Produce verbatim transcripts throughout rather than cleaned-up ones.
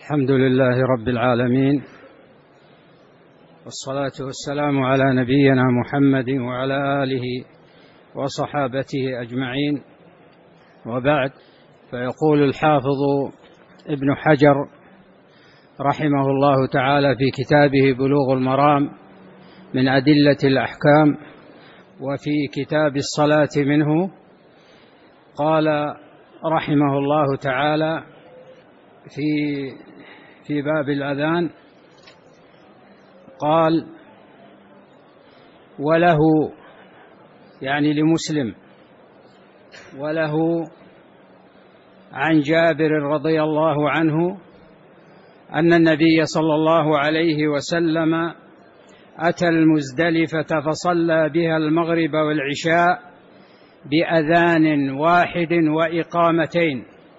الحمد لله رب العالمين، والصلاة والسلام على نبينا محمد وعلى آله وصحابته أجمعين، وبعد. فيقول الحافظ ابن حجر رحمه الله تعالى في كتابه بلوغ المرام من أدلة الأحكام، وفي كتاب الصلاة منه، قال رحمه الله تعالى في في باب الأذان، قال: وله، يعني لمسلم، وله عن جابر رضي الله عنه أن النبي صلى الله عليه وسلم أتى المزدلفة فصلى بها المغرب والعشاء بأذان واحد وإقامتين.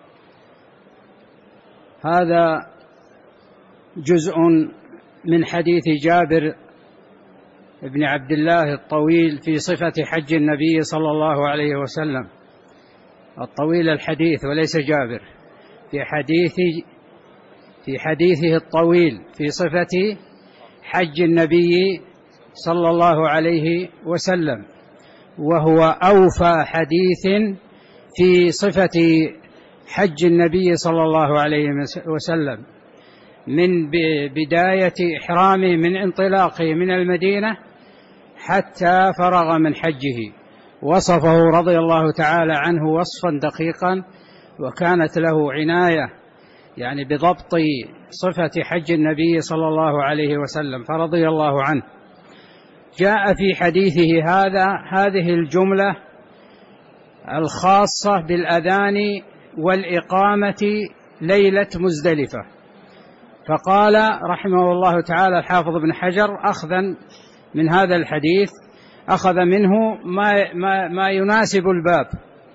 هذا جزء من حديث جابر بن عبد الله الطويل في صفة حج النبي صلى الله عليه وسلم، الطويل الحديث وليس جابر، في حديث في حديثه الطويل في صفة حج النبي صلى الله عليه وسلم، وهو أوفى حديث في صفة حج النبي صلى الله عليه وسلم من بداية إحرامه من انطلاقه من المدينة حتى فرغ من حجه. وصفه رضي الله تعالى عنه وصفا دقيقا، وكانت له عناية يعني بضبط صفة حج النبي صلى الله عليه وسلم، فرضي الله عنه. جاء في حديثه هذا هذه الجملة الخاصة بالأذان والإقامة ليلة مزدلفة، فقال رحمه الله تعالى الحافظ بن حجر أخذا من هذا الحديث، أخذ منه ما, ما, ما يناسب الباب،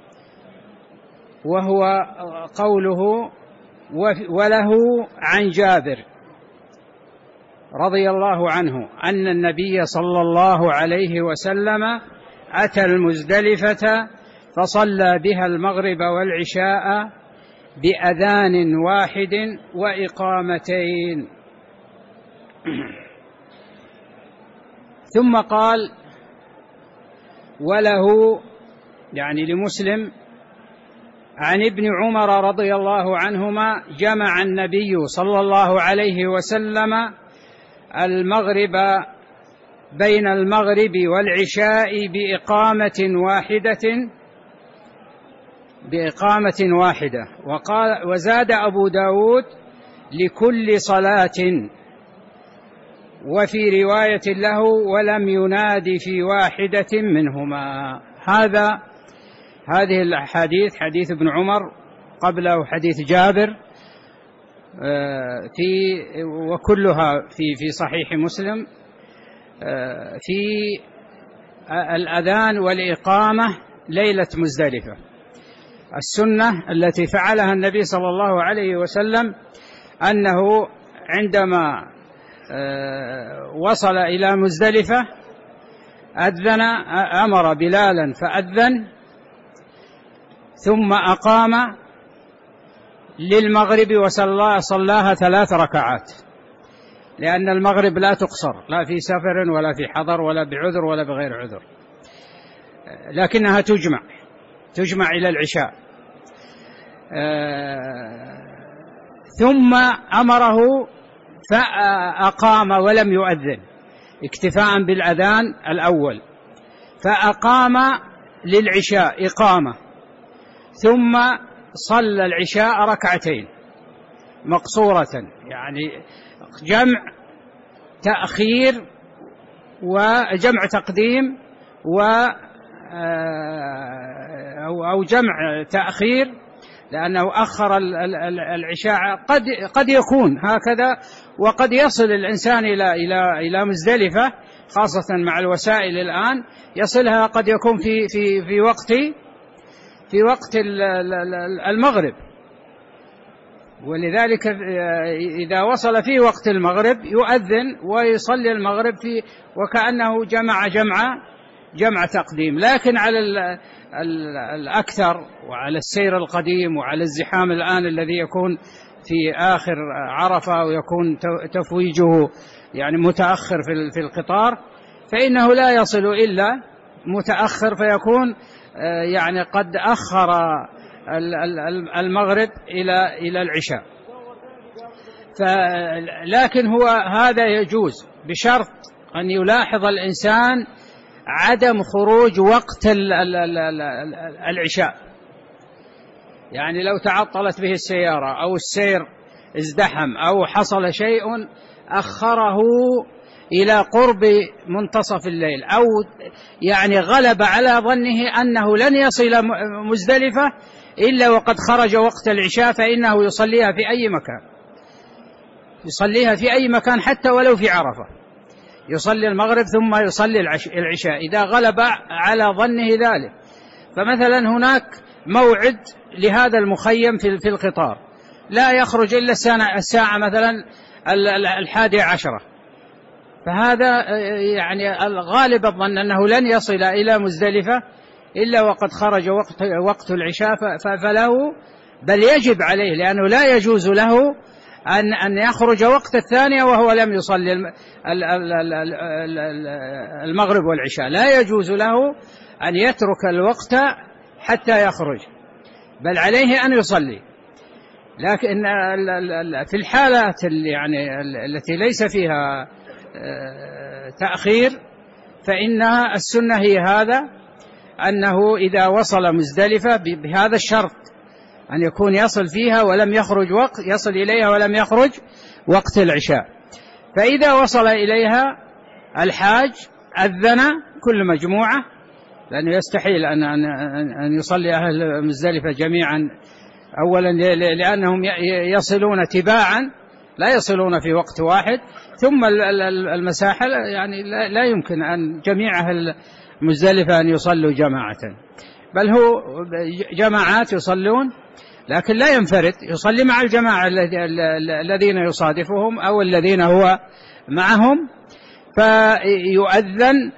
وهو قوله: وله عن جابر رضي الله عنه أن النبي صلى الله عليه وسلم أتى المزدلفة فصلى بها المغرب والعشاء بأذان واحد وإقامتين. ثم قال: وله، يعني لمسلم، عن ابن عمر رضي الله عنهما جمع النبي صلى الله عليه وسلم المغرب بين المغرب والعشاء بإقامة واحدة بإقامة واحدة وقال وزاد أبو داود: لكل صلاة، وفي رواية له: ولم ينادي في واحدة منهما. هذا هذه الحديث حديث ابن عمر، قبله حديث جابر، في وكلها في في صحيح مسلم، في الأذان والإقامة ليلة مزدلفة. السنة التي فعلها النبي صلى الله عليه وسلم أنه عندما وصل إلى مزدلفة أذن، أمر بلالا فأذن، ثم أقام للمغرب وصلاها ثلاث ركعات، لأن المغرب لا تقصر، لا في سفر ولا في حضر ولا بعذر ولا بغير عذر، لكنها تجمع تجمع إلى العشاء. ثم أمره فأقام ولم يؤذن، اكتفاء بالأذان الأول، فأقام للعشاء إقامة، ثم صلى العشاء ركعتين مقصورة، يعني جمع تأخير وجمع تقديم و أو جمع تأخير، لأنه أخر العشاء. قد قد يكون هكذا، وقد يصل الإنسان إلى إلى إلى مزدلفة، خاصة مع الوسائل الآن يصلها قد يكون في في في وقت في وقت المغرب، ولذلك إذا وصل في وقت المغرب يؤذن ويصلي المغرب في وكأنه جمع جمع جمع تقديم. لكن على الأكثر وعلى السير القديم وعلى الزحام الآن الذي يكون في آخر عرفة ويكون تفويجه يعني متأخر في القطار، فإنه لا يصل إلا متأخر، فيكون يعني قد أخر المغرب إلى إلى العشاء. لكن هو هذا يجوز بشرط أن يلاحظ الإنسان عدم خروج وقت العشاء. يعني لو تعطلت به السيارة أو السير ازدحم أو حصل شيء أخره إلى قرب منتصف الليل، أو يعني غلب على ظنه أنه لن يصل مزدلفة إلا وقد خرج وقت العشاء، فإنه يصليها في أي مكان، يصليها في أي مكان حتى ولو في عرفة، يصلي المغرب ثم يصلي العشاء إذا غلب على ظنه ذلك. فمثلا هناك موعد لهذا المخيم في القطار لا يخرج إلا الساعة مثلا الحادية عشرة، فهذا يعني الغالب الظن أنه لن يصل إلى مزدلفة إلا وقد خرج وقت, وقت العشاء، فله بل يجب عليه، لأنه لا يجوز له أن أن يخرج وقت الثانية وهو لم يصلي المغرب والعشاء، لا يجوز له أن يترك الوقت حتى يخرج، بل عليه أن يصلي. لكن في الحالات يعني التي ليس فيها تأخير فإنها السنة هي هذا، أنه إذا وصل مزدلفة بهذا الشرط أن يكون يصل فيها ولم يخرج وقت يصل إليها ولم يخرج وقت العشاء. فإذا وصل إليها الحاج أذن كل مجموعة، لأنه يستحيل أن أن يصلي أهل مزدلفة جميعا، أولا لأنهم يصلون تباعا لا يصلون في وقت واحد، ثم المساحة يعني لا يمكن أن جميع أهل مزدلفة أن يصلوا جماعة، بل هو جماعات يصلون، لكن لا ينفرد، يصلي مع الجماعة الذين يصادفهم أو الذين هو معهم، فيؤذن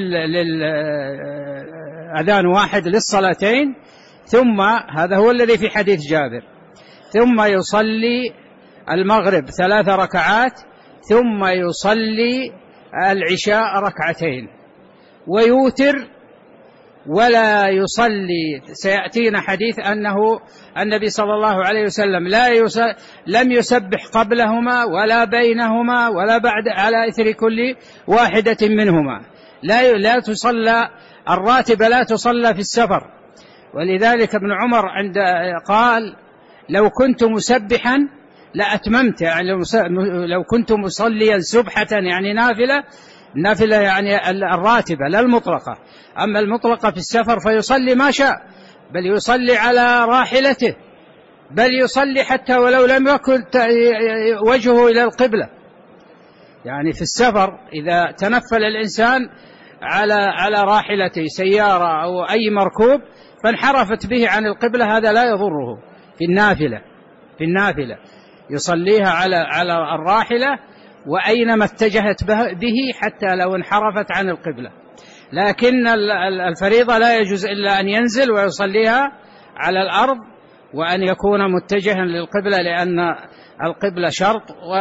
للأذان واحد للصلاتين، ثم هذا هو الذي في حديث جابر، ثم يصلي المغرب ثلاث ركعات، ثم يصلي العشاء ركعتين ويوتر ولا يصلي. سيأتينا حديث أنه النبي صلى الله عليه وسلم لا لم يسبح قبلهما ولا بينهما ولا بعد على إثر كل واحدة منهما، لا لا تصلى الراتبة لا تصلى في السفر. ولذلك ابن عمر عند قال لو كنت مسبحا لأتممت، يعني لو كنت مصليا سبحة يعني نافلة، النافلة يعني الراتبة لا المطلقة، أما المطلقة في السفر فيصلي ما شاء، بل يصلي على راحلته، بل يصلي حتى ولو لم يكن وجهه إلى القبلة. يعني في السفر إذا تنفل الإنسان على على راحلته سيارة أو أي مركوب فانحرفت به عن القبلة هذا لا يضره في النافلة، في النافلة يصليها على على الراحلة وأينما اتجهت به حتى لو انحرفت عن القبلة. لكن الفريضة لا يجوز إلا أن ينزل ويصليها على الأرض وأن يكون متجها للقبلة، لأن القبلة شرط،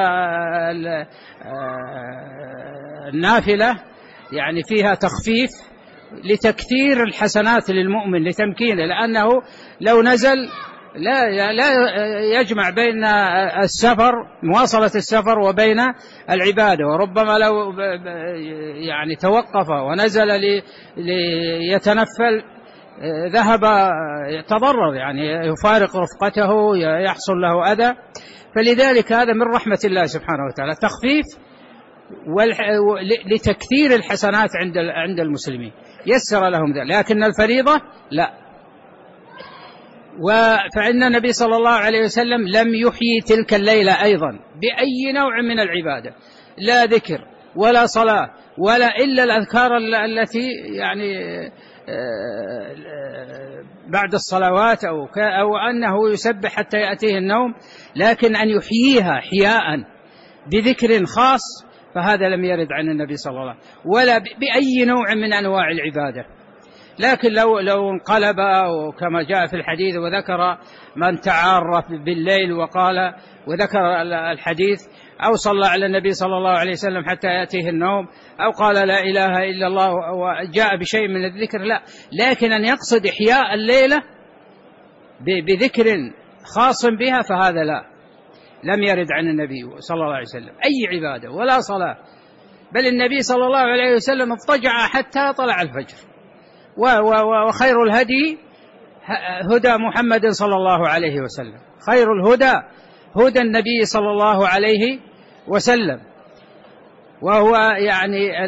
والنافلة يعني فيها تخفيف لتكثير الحسنات للمؤمن لتمكينه، لأنه لو نزل لا لا يجمع بين السفر مواصلة السفر وبين العبادة، وربما لو يعني توقف ونزل ليتنفل ذهب يتضرر، يعني يفارق رفقته يحصل له أذى. فلذلك هذا من رحمة الله سبحانه وتعالى تخفيف لتكثير الحسنات عند عند المسلمين، يسر لهم ذلك. لكن الفريضة لا. فإن النبي صلى الله عليه وسلم لم يحيي تلك الليلة أيضا بأي نوع من العبادة، لا ذكر ولا صلاة ولا إلا الأذكار التي يعني بعد الصلوات أو أو أنه يسبح حتى يأتيه النوم، لكن أن يحييها حياء بذكر خاص فهذا لم يرد عن النبي صلى الله عليه وسلم ولا بأي نوع من أنواع العبادة. لكن لو لو انقلب وكما جاء في الحديث وذكر من تعارف بالليل وقال وذكر الحديث أو صلى على النبي صلى الله عليه وسلم حتى يأتيه النوم أو قال لا إله إلا الله وجاء بشيء من الذكر، لا، لكن أن يقصد إحياء الليلة بذكر خاص بها فهذا لا، لم يرد عن النبي صلى الله عليه وسلم أي عبادة ولا صلاة، بل النبي صلى الله عليه وسلم اضطجع حتى طلع الفجر، وخير الهدي هدى محمد صلى الله عليه وسلم، خير الهدى هدى النبي صلى الله عليه وسلم، وهو يعني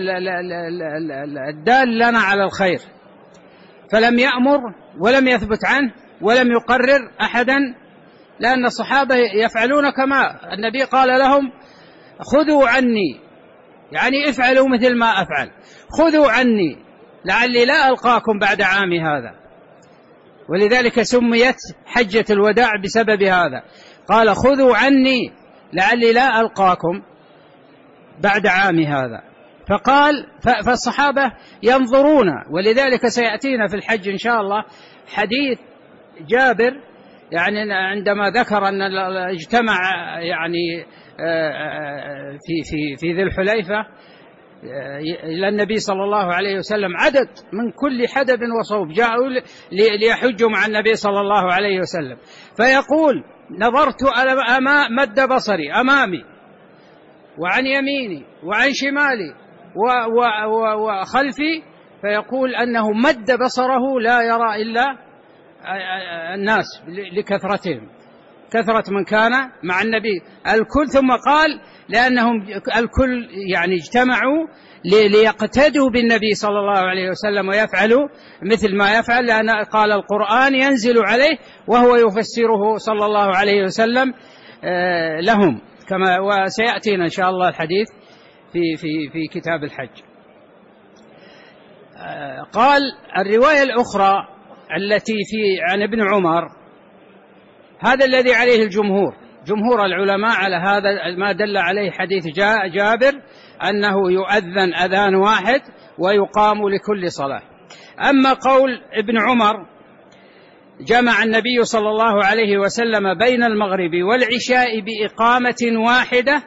الدال لنا على الخير، فلم يأمر ولم يثبت عنه ولم يقرر أحدا، لأن الصحابة يفعلون كما النبي قال لهم خذوا عني، يعني افعلوا مثل ما أفعل، خذوا عني لعلي لا ألقاكم بعد عامي هذا، ولذلك سميت حجة الوداع بسبب هذا، قال خذوا عني لعلي لا ألقاكم بعد عامي هذا، فقال فالصحابة ينظرون، ولذلك سيأتينا في الحج إن شاء الله حديث جابر يعني عندما ذكر أن اجتمع يعني في في في ذي الحليفة إلى النبي صلى الله عليه وسلم عدد من كل حدب وصوب جاءوا ليحجوا مع النبي صلى الله عليه وسلم، فيقول نظرت أمام مد بصري أمامي وعن يميني وعن شمالي وخلفي، فيقول أنه مد بصره لا يرى إلا الناس لكثرتهم، كثرة من كان مع النبي الكل، ثم قال لأنهم الكل يعني اجتمعوا ليقتدوا بالنبي صلى الله عليه وسلم ويفعلوا مثل ما يفعل، لأن قال القرآن ينزل عليه وهو يفسره صلى الله عليه وسلم لهم، كما وسيأتينا إن شاء الله الحديث في في في كتاب الحج. قال الرواية الأخرى التي في عن ابن عمر، هذا الذي عليه الجمهور جمهور العلماء على هذا ما دل عليه حديث جابر أنه يؤذن أذان واحد ويقام لكل صلاة. أما قول ابن عمر جمع النبي صلى الله عليه وسلم بين المغرب والعشاء بإقامة واحدة،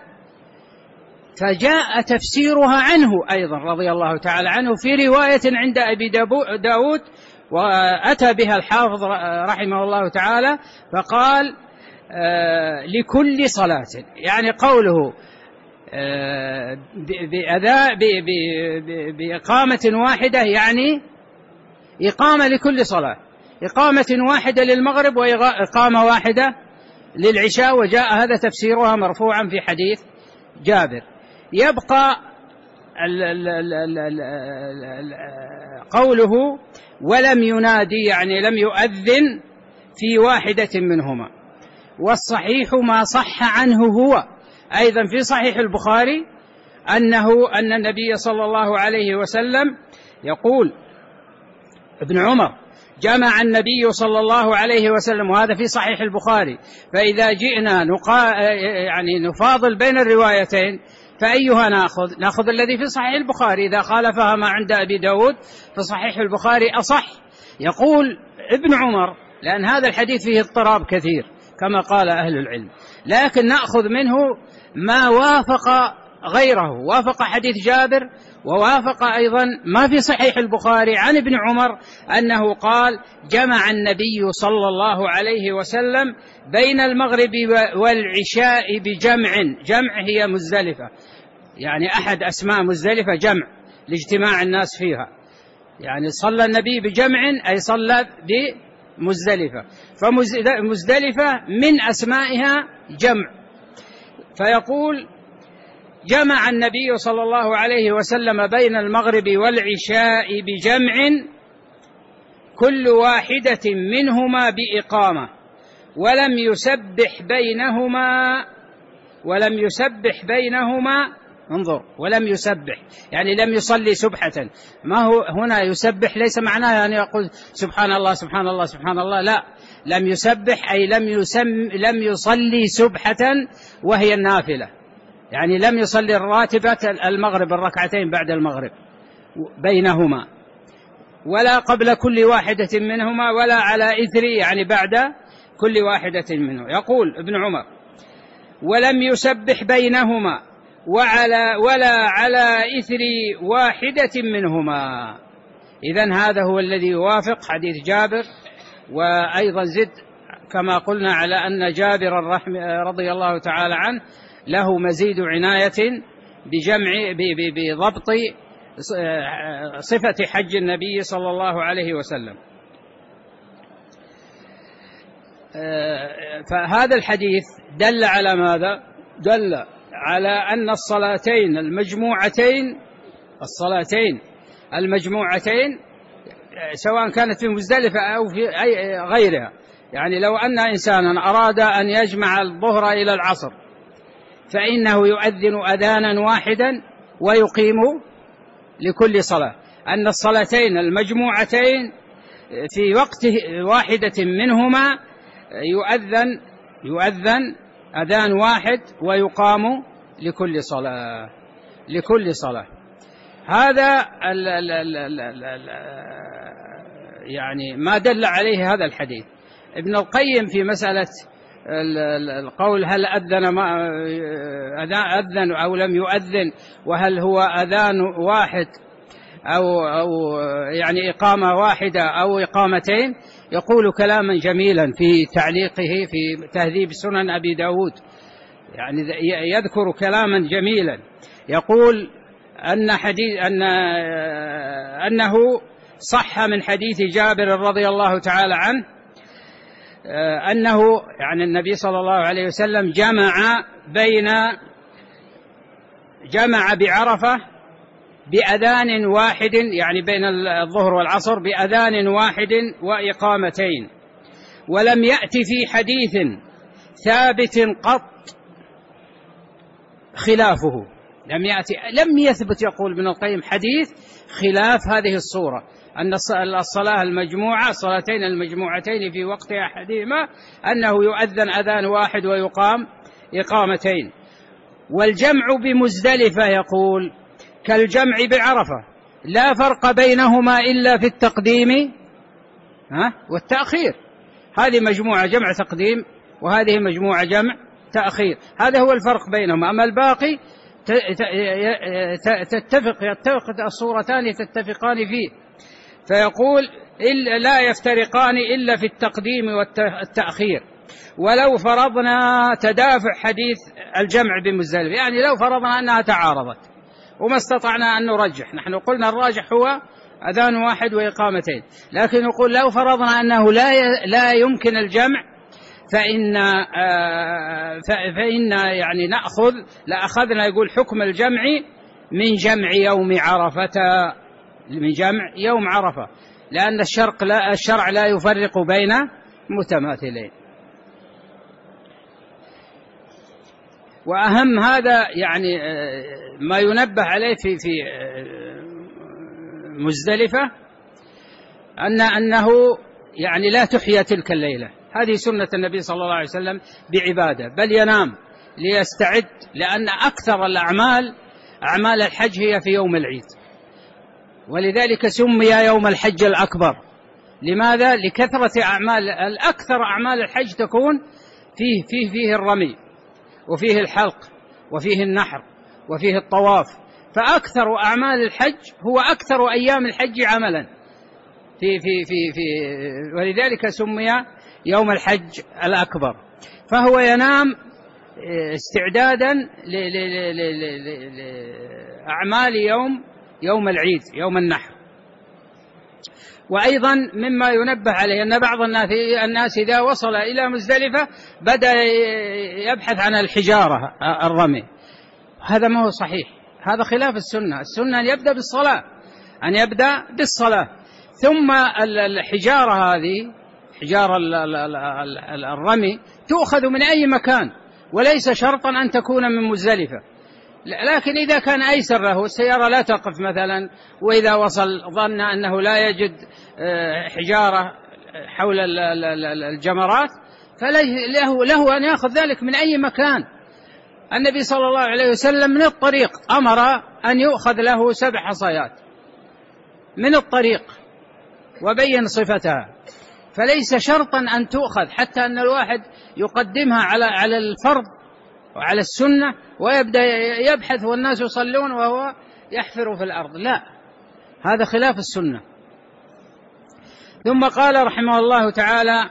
فجاء تفسيرها عنه أيضا رضي الله تعالى عنه في رواية عند أبي داود، وأتى بها الحافظ رحمه الله تعالى، فقال آه لكل صلاة، يعني قوله آه بأداء بإقامة واحدة يعني إقامة لكل صلاة، إقامة واحدة للمغرب وإقامة واحدة للعشاء، وجاء هذا تفسيرها مرفوعا في حديث جابر. يبقى ال ال ال ال ال ال قوله ولم ينادي يعني لم يؤذن في واحدة منهما، والصحيح ما صح عنه هو أيضا في صحيح البخاري أنه أن النبي صلى الله عليه وسلم يقول ابن عمر جمع النبي صلى الله عليه وسلم، وهذا في صحيح البخاري، فإذا جئنا نقا يعني نفاضل بين الروايتين فأيها نأخذ؟ نأخذ الذي في صحيح البخاري، إذا خالفها ما عند أبي داود فصحيح البخاري أصح. يقول ابن عمر لأن هذا الحديث فيه اضطراب كثير كما قال أهل العلم، لكن نأخذ منه ما وافق غيره، وافق حديث جابر ووافق أيضا ما في صحيح البخاري عن ابن عمر أنه قال جمع النبي صلى الله عليه وسلم بين المغرب والعشاء بجمع، جمع هي مزدلفة، يعني أحد أسماء مزدلفة جمع لاجتماع الناس فيها، يعني صلى النبي بجمع أي صلى بمزدلفة، فمزدلفة من أسمائها جمع. فيقول جمع النبي صلى الله عليه وسلم بين المغرب والعشاء بجمع كل واحدة منهما بإقامة، ولم يسبح بينهما ولم يسبح بينهما انظر ولم يسبح يعني لم يصلي سبحة، ما هو هنا يسبح ليس معناه يعني يقول سبحان الله سبحان الله سبحان الله، لا، لم يسبح أي لم يسم لم يصلي سبحة وهي النافلة، يعني لم يصلي الراتبة المغرب الركعتين بعد المغرب بينهما، ولا قبل كل واحدة منهما ولا على إثر يعني بعد كل واحدة منه. يقول ابن عمر: ولم يسبح بينهما وعلى ولا على إثر واحدة منهما. إذن هذا هو الذي يوافق حديث جابر. وأيضا زد كما قلنا على أن جابر رضي الله تعالى عنه له مزيد عناية بجمع بضبط صفة حج النبي صلى الله عليه وسلم. فهذا الحديث دل على ماذا؟ دل على أن الصلاتين المجموعتين الصلاتين المجموعتين سواء كانت في مزدلفة أو في غيرها، يعني لو أن إنسانا أراد أن يجمع الظهر إلى العصر فإنه يؤذن أذانا واحدا ويقيم لكل صلاة. أن الصلاتين المجموعتين في وقت واحدة منهما يؤذن يؤذن أذان واحد ويقام لكل صلاة لكل صلاة. هذا ال ال ال ال ال ال يعني ما دل عليه هذا الحديث. ابن القيم في مسألة القول هل أذن ما أذن أو لم يؤذن، وهل هو أذان واحد أو أو يعني إقامة واحدة أو إقامتين، يقول كلاما جميلا في تعليقه في تهذيب سنن أبي داود، يعني يذكر كلاما جميلا يقول أن حديث أن أنه صح من حديث جابر رضي الله تعالى عنه أنه يعني النبي صلى الله عليه وسلم جمع بين جمع بعرفة بأذان واحد، يعني بين الظهر والعصر بأذان واحد وإقامتين، ولم يأتي في حديث ثابت قط خلافه. لم يأتي لم يثبت يقول ابن القيم حديث خلاف هذه الصورة، أن الصلاة المجموعة الصلاتين المجموعتين في وقت أحدهما أنه يؤذن أذان واحد ويقام إقامتين. والجمع بمزدلفة يقول كالجمع بعرفة لا فرق بينهما إلا في التقديم ها والتأخير. هذه مجموعة جمع تقديم وهذه مجموعة جمع تأخير، هذا هو الفرق بينهما. أما الباقي تتفق يتفق الصورتان تتفقان فيه، فيقول لا يفترقان إلا في التقديم والتأخير. ولو فرضنا تدافع حديث الجمع بمزدلفة، يعني لو فرضنا أنها تعارضت وما استطعنا أن نرجح، نحن قلنا الراجح هو أذان واحد وإقامتين، لكن نقول لو فرضنا أنه لا لا يمكن الجمع فإن فإن يعني نأخذ لأخذنا يقول حكم الجمع من جمع يوم عرفة من جمع يوم عرفة، لأن الشرع لا الشرع لا يفرق بين متماثلين. وأهم هذا يعني ما ينبه عليه في في مزدلفة أن أنه يعني لا تحيا تلك الليلة، هذه سنة النبي صلى الله عليه وسلم بعبادة، بل ينام ليستعد، لأن أكثر الأعمال أعمال الحج هي في يوم العيد، ولذلك سمي يوم الحج الأكبر. لماذا؟ لكثرة أعمال الأكثر أعمال الحج تكون فيه فيه فيه الرمي وفيه الحلق وفيه النحر وفيه الطواف، فأكثر أعمال الحج هو أكثر أيام الحج عملا في في في في ولذلك سمي يوم الحج الأكبر. فهو ينام استعدادا لأعمال يوم يوم العيد يوم النحر. وأيضا مما ينبه عليه أن بعض الناس إذا وصل إلى مزدلفة بدأ يبحث عن الحجارة الرمي، هذا ما هو صحيح، هذا خلاف السنة. السنة أن يبدأ بالصلاة أن يبدأ بالصلاة ثم الحجارة هذه حجارة الرمي تؤخذ من أي مكان، وليس شرطا أن تكون من مزدلفة، لكن إذا كان أيسر له السيارة لا تقف مثلا، وإذا وصل ظن أنه لا يجد حجارة حول الجمرات فله له أن يأخذ ذلك من أي مكان. النبي صلى الله عليه وسلم من الطريق أمر أن يؤخذ له سبع حصيات من الطريق، وبين صفتها، فليس شرطا أن تؤخذ حتى أن الواحد يقدمها على على الفرض وعلى السنة ويبدأ يبحث والناس يصلون وهو يحفر في الأرض، لا، هذا خلاف السنة. ثم قال رحمه الله تعالى: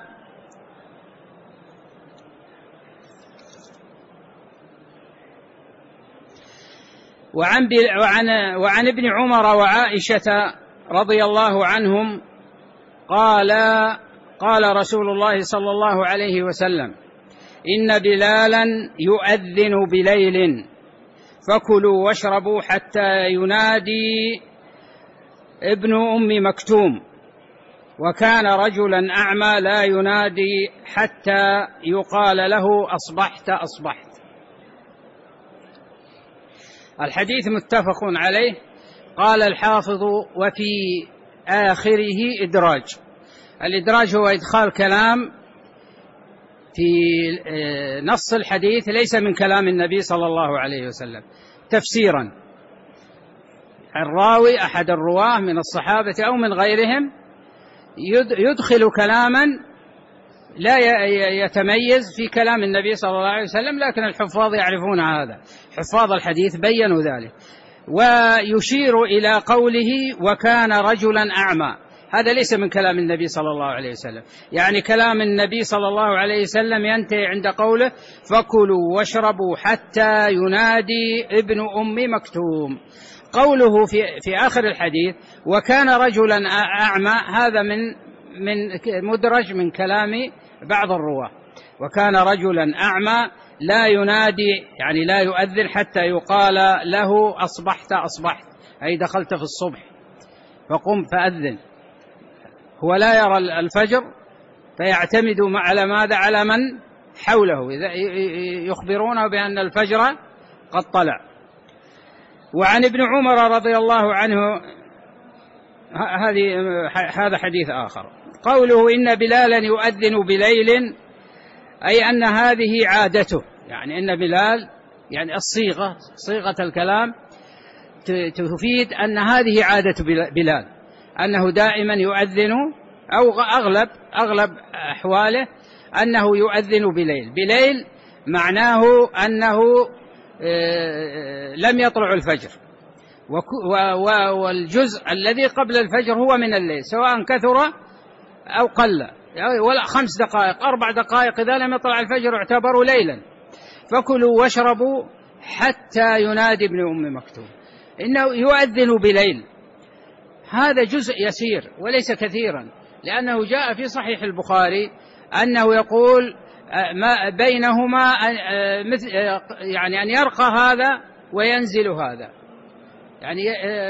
وعن, وعن, وعن ابن عمر وعائشة رضي الله عنهم قال قال رسول الله صلى الله عليه وسلم: إن بلالا يؤذن بليل فكلوا واشربوا حتى ينادي ابن أم مكتوم، وكان رجلا أعمى لا ينادي حتى يقال له أصبحت أصبحت. الحديث متفق عليه. قال الحافظ: وفي آخره إدراج. الإدراج هو إدخال كلام في نص الحديث ليس من كلام النبي صلى الله عليه وسلم تفسيرا. الراوي أحد الرواه من الصحابة أو من غيرهم يدخل كلاما لا يتميز في كلام النبي صلى الله عليه وسلم، لكن الحفاظ يعرفون هذا، حفاظ الحديث بيّنوا ذلك. ويشير إلى قوله: وكان رجلا أعمى، هذا ليس من كلام النبي صلى الله عليه وسلم، يعني كلام النبي صلى الله عليه وسلم ينتهي عند قوله: فكلوا واشربوا حتى ينادي ابن أم مكتوم. قوله في, في آخر الحديث: وكان رجلا أعمى، هذا من, من مدرج من كلام بعض الرواه. وكان رجلا أعمى لا ينادي، يعني لا يؤذن حتى يقال له أصبحت أصبحت، أي دخلت في الصبح فقم فأذن. هو لا يرى الفجر فيعتمد على ماذا؟ على من حوله، يخبرونه بأن الفجر قد طلع. وعن ابن عمر رضي الله عنه، هذه هذا حديث آخر. قوله: إن بلالا يؤذن بليل، أي أن هذه عادته، يعني إن بلال، يعني الصيغة صيغة الكلام تفيد أن هذه عادة بلال، أنه دائما يؤذن، أو أغلب أغلب أحواله أنه يؤذن بليل. بليل معناه أنه لم يطلع الفجر، والجزء الذي قبل الفجر هو من الليل، سواء كثر أو قل، ولا خمس دقائق أربع دقائق إذا لم يطلع الفجر اعتبروا ليلا. فكلوا واشربوا حتى ينادي ابن أم مكتوم. إنه يؤذن بليل، هذا جزء يسير وليس كثيرا، لأنه جاء في صحيح البخاري أنه يقول ما بينهما يعني أن يرقى هذا وينزل هذا، يعني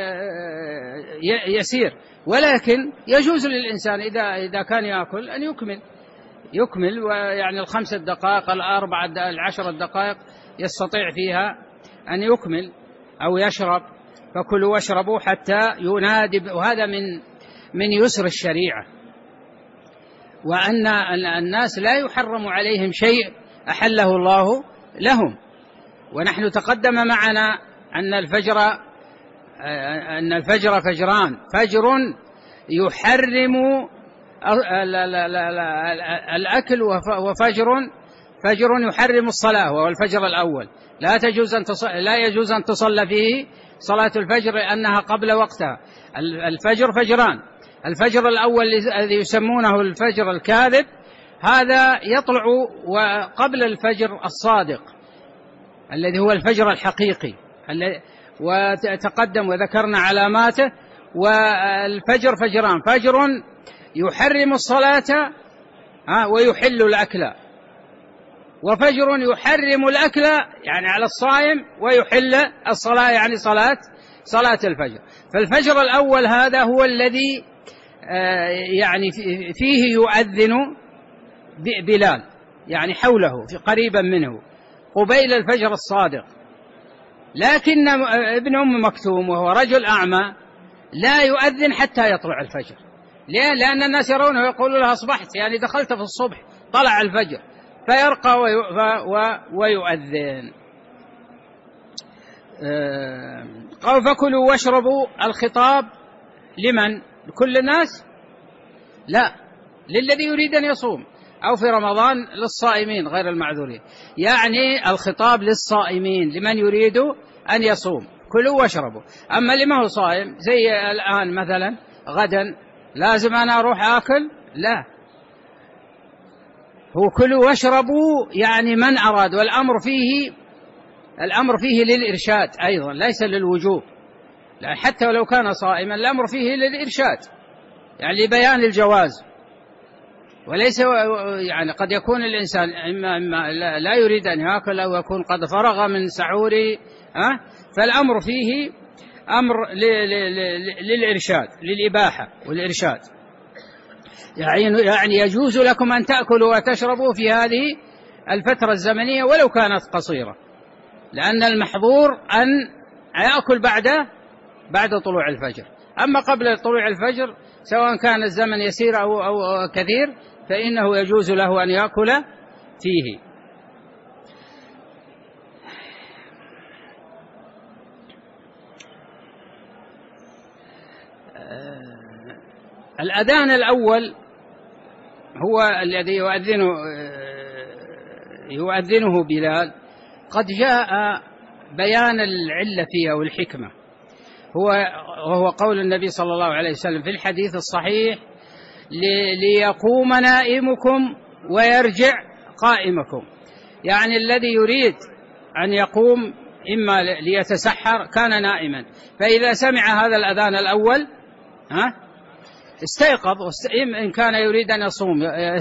يسير، ولكن يجوز للإنسان إذا إذا كان يأكل أن يكمل يكمل ويعني الخمس دقائق الأربع العشر دقائق يستطيع فيها أن يكمل أو يشرب. فكلوا واشربوا حتى ينادي، وهذا من من يسر الشريعة، وأن الناس لا يحرم عليهم شيء أحله الله لهم. ونحن تقدم معنا أن الفجر أن الفجر فجران: فجر يحرم الأكل، وفجر فجر يحرم الصلاة، وهو الفجر الأول، لا تجوز أن لا يجوز أن تصلى فيه صلاة الفجر لأنها قبل وقتها. الفجر فجران: الفجر الأول الذي يسمونه الفجر الكاذب، هذا يطلع وقبل الفجر الصادق الذي هو الفجر الحقيقي، وتقدم وذكرنا علاماته. والفجر فجران: فجر يحرم الصلاة ويحل الأكل، وفجر يحرم الأكل يعني على الصائم ويحل الصلاة يعني صلاة صلاة الفجر. فالفجر الأول هذا هو الذي يعني فيه يؤذن بلال، يعني حوله في قريبا منه قبيل الفجر الصادق. لكن ابن أم مكتوم وهو رجل أعمى لا يؤذن حتى يطلع الفجر. ليه؟ لأن الناس يرونه ويقولوا له أصبحت، يعني دخلت في الصبح طلع الفجر، فيرقى ويؤذن. قال: فكلوا واشربوا، الخطاب لمن؟ لكل الناس؟ لا، للذي يريد أن يصوم، أو في رمضان للصائمين غير المعذورين. يعني الخطاب للصائمين، لمن يريد أن يصوم كلوا واشربوا. أما لما هو صائم زي الآن مثلا غدا لازم أنا أروح آكل، لا، هو كلوا واشربوا يعني من أراد، والأمر فيه الأمر فيه للإرشاد أيضا ليس للوجوب، حتى ولو كان صائما الأمر فيه للإرشاد، يعني لبيان الجواز، وليس يعني قد يكون الإنسان إما, إما لا يريد أن يأكل أو يكون قد فرغ من سحوره، أه؟ فالأمر فيه أمر للإرشاد، للإباحة والإرشاد. يعني يجوز لكم أن تأكلوا وتشربوا في هذه الفترة الزمنية ولو كانت قصيرة، لأن المحظور أن يأكل بعد بعد طلوع الفجر. أما قبل طلوع الفجر سواء كان الزمن يسير أو, أو كثير فإنه يجوز له أن يأكل فيه. الأذان الأول هو الذي يؤذنه يؤذنه بلال، قد جاء بيان العلة فيه والحكمة، هو وهو قول النبي صلى الله عليه وسلم في الحديث الصحيح: ليقوم نائمكم ويرجع قائمكم. يعني الذي يريد أن يقوم إما ليتسحر كان نائما، فإذا سمع هذا الأذان الأول ها استيقظ، إن كان يريد أن يصوم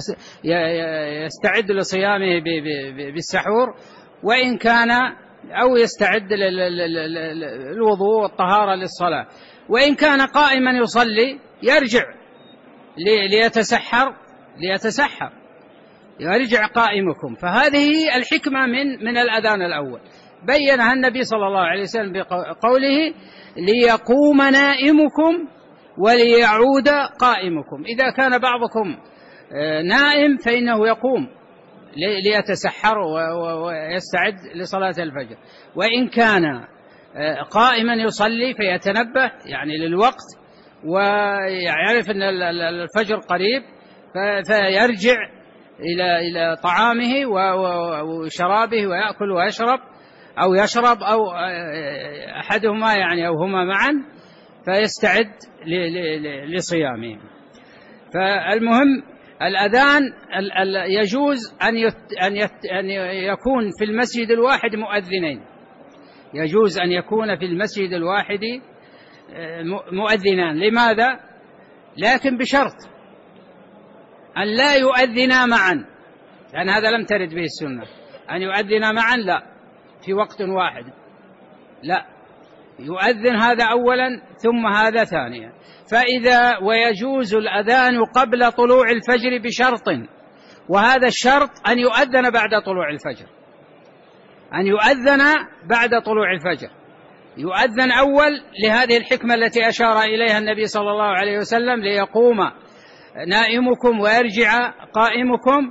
يستعد لصيامه بالسحور، وإن كان أو يستعد للوضوء والطهارة للصلاة، وإن كان قائما يصلي يرجع ليتسحر ليتسحر يرجع قائمكم. فهذه الحكمة من من الأذان الأول بينها النبي صلى الله عليه وسلم بقوله: ليقوم نائمكم وليعود قائمكم. إذا كان بعضكم نائم فإنه يقوم ليتسحر ويستعد لصلاة الفجر، وإن كان قائما يصلي فيتنبه يعني للوقت ويعرف أن الفجر قريب فيرجع إلى إلى طعامه وشرابه ويأكل ويشرب أو يشرب أو أحدهما يعني أو هما معا، فيستعد لصيامه. فالمهم الأذان يجوز أن يكون في المسجد الواحد مؤذنين، يجوز أن يكون في المسجد الواحد مؤذنان. لماذا؟ لكن بشرط أن لا يؤذنا معا، لأن هذا لم ترد به السنة أن يؤذنا معا، لا في وقت واحد، لا، يؤذن هذا أولا ثم هذا ثانيا. فإذا ويجوز الأذان قبل طلوع الفجر بشرط، وهذا الشرط أن يؤذن بعد طلوع الفجر، أن يؤذن بعد طلوع الفجر، يؤذن أول لهذه الحكمة التي أشار إليها النبي صلى الله عليه وسلم: ليقوم نائمكم ويرجع قائمكم،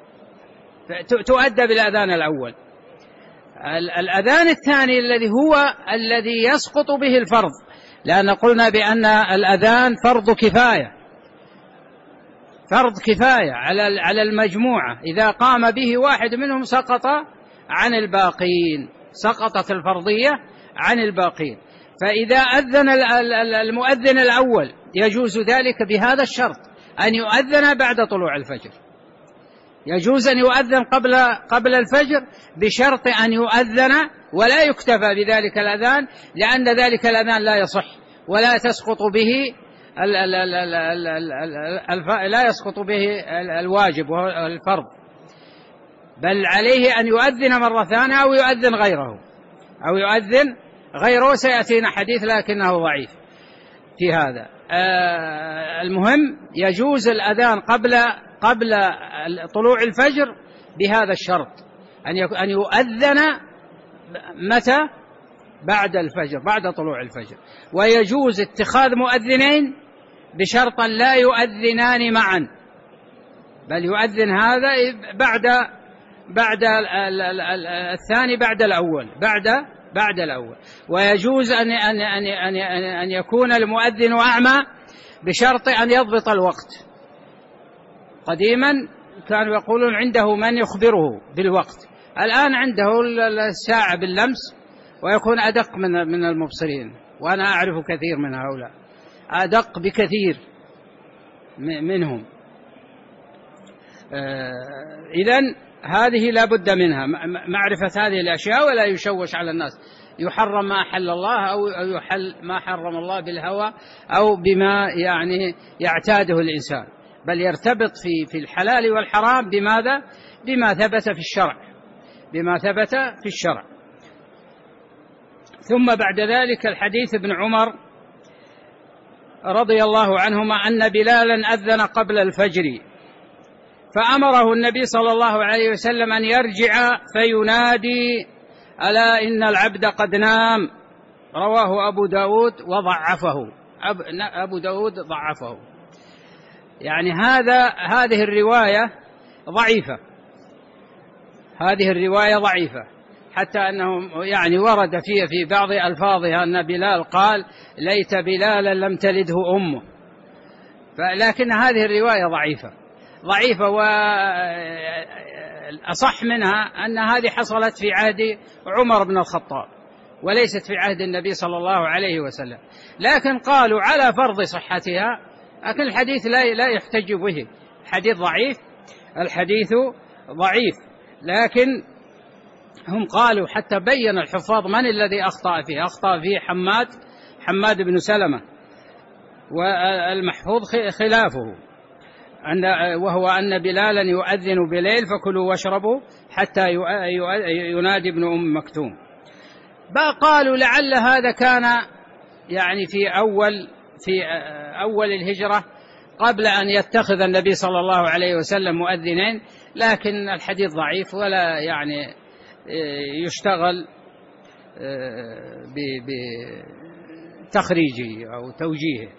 تؤدى بالأذان الأول. الأذان الثاني الذي هو الذي يسقط به الفرض، لأن قلنا بأن الأذان فرض كفاية، فرض كفاية على على المجموعة، إذا قام به واحد منهم سقط عن الباقين، سقطت الفرضية عن الباقين. فإذا أذن المؤذن الأول يجوز ذلك بهذا الشرط، أن يؤذن بعد طلوع الفجر، يجوز أن يؤذن قبل قبل الفجر بشرط أن يؤذن ولا يكتفى بذلك الأذان، لأن ذلك الأذان لا يصح ولا تسقط به لا يسقط به الواجب والفرض، بل عليه أن يؤذن مرة ثانية أو يؤذن غيره أو يؤذن غيره سيأتينا حديث لكنه ضعيف في هذا. المهم يجوز الأذان قبل قبل طلوع الفجر بهذا الشرط، أن يؤذن متى؟ بعد الفجر، بعد طلوع الفجر. ويجوز اتخاذ مؤذنين بشرط لا يؤذنان معا، بل يؤذن هذا بعد بعد الثاني بعد الأول، بعد بعد الأول. ويجوز أن أن أن أن أن يكون المؤذن أعمى بشرط أن يضبط الوقت، قديما كانوا يقولون عنده من يخبره بالوقت، الآن عنده الساعة باللمس ويكون أدق من من المبصرين، وأنا أعرف كثير من هؤلاء أدق بكثير منهم. إذن هذه لا بد منها، معرفة هذه الأشياء، ولا يشوش على الناس، يحرم ما أحل الله أو يحل ما حرم الله بالهوى أو بما يعني يعتاده الإنسان، بل يرتبط في في الحلال والحرام بماذا؟ بما ثبت في الشرع، بما ثبت في الشرع. ثم بعد ذلك الحديث ابن عمر رضي الله عنهما أن بلالا أذن قبل الفجر فأمره النبي صلى الله عليه وسلم أن يرجع فينادي: ألا إن العبد قد نام. رواه أبو داود وضعفه، أبو داود ضعفه. يعني هذا هذه الرواية ضعيفة، هذه الرواية ضعيفة، حتى أنه يعني ورد فيه في بعض ألفاظها أن بلال قال: ليت بلالا لم تلده أمه. لكن هذه الرواية ضعيفة ضعيفة وأصح منها أن هذه حصلت في عهد عمر بن الخطاب وليست في عهد النبي صلى الله عليه وسلم، لكن قالوا على فرض صحتها، لكن الحديث لا لا يحتج به، الحديث ضعيف، الحديث ضعيف. لكن هم قالوا حتى بين الحفاظ من الذي أخطأ فيه، أخطأ فيه حماد حماد بن سلمة، والمحفوظ خلافه، وهو أن بلالا يؤذن بليل فكلوا واشربوا حتى ينادي ابن أم مكتوم. بقى قالوا لعل هذا كان يعني في أول في أول الهجرة قبل أن يتخذ النبي صلى الله عليه وسلم مؤذنين، لكن الحديث ضعيف ولا يعني يشتغل بتخريجه أو توجيهه،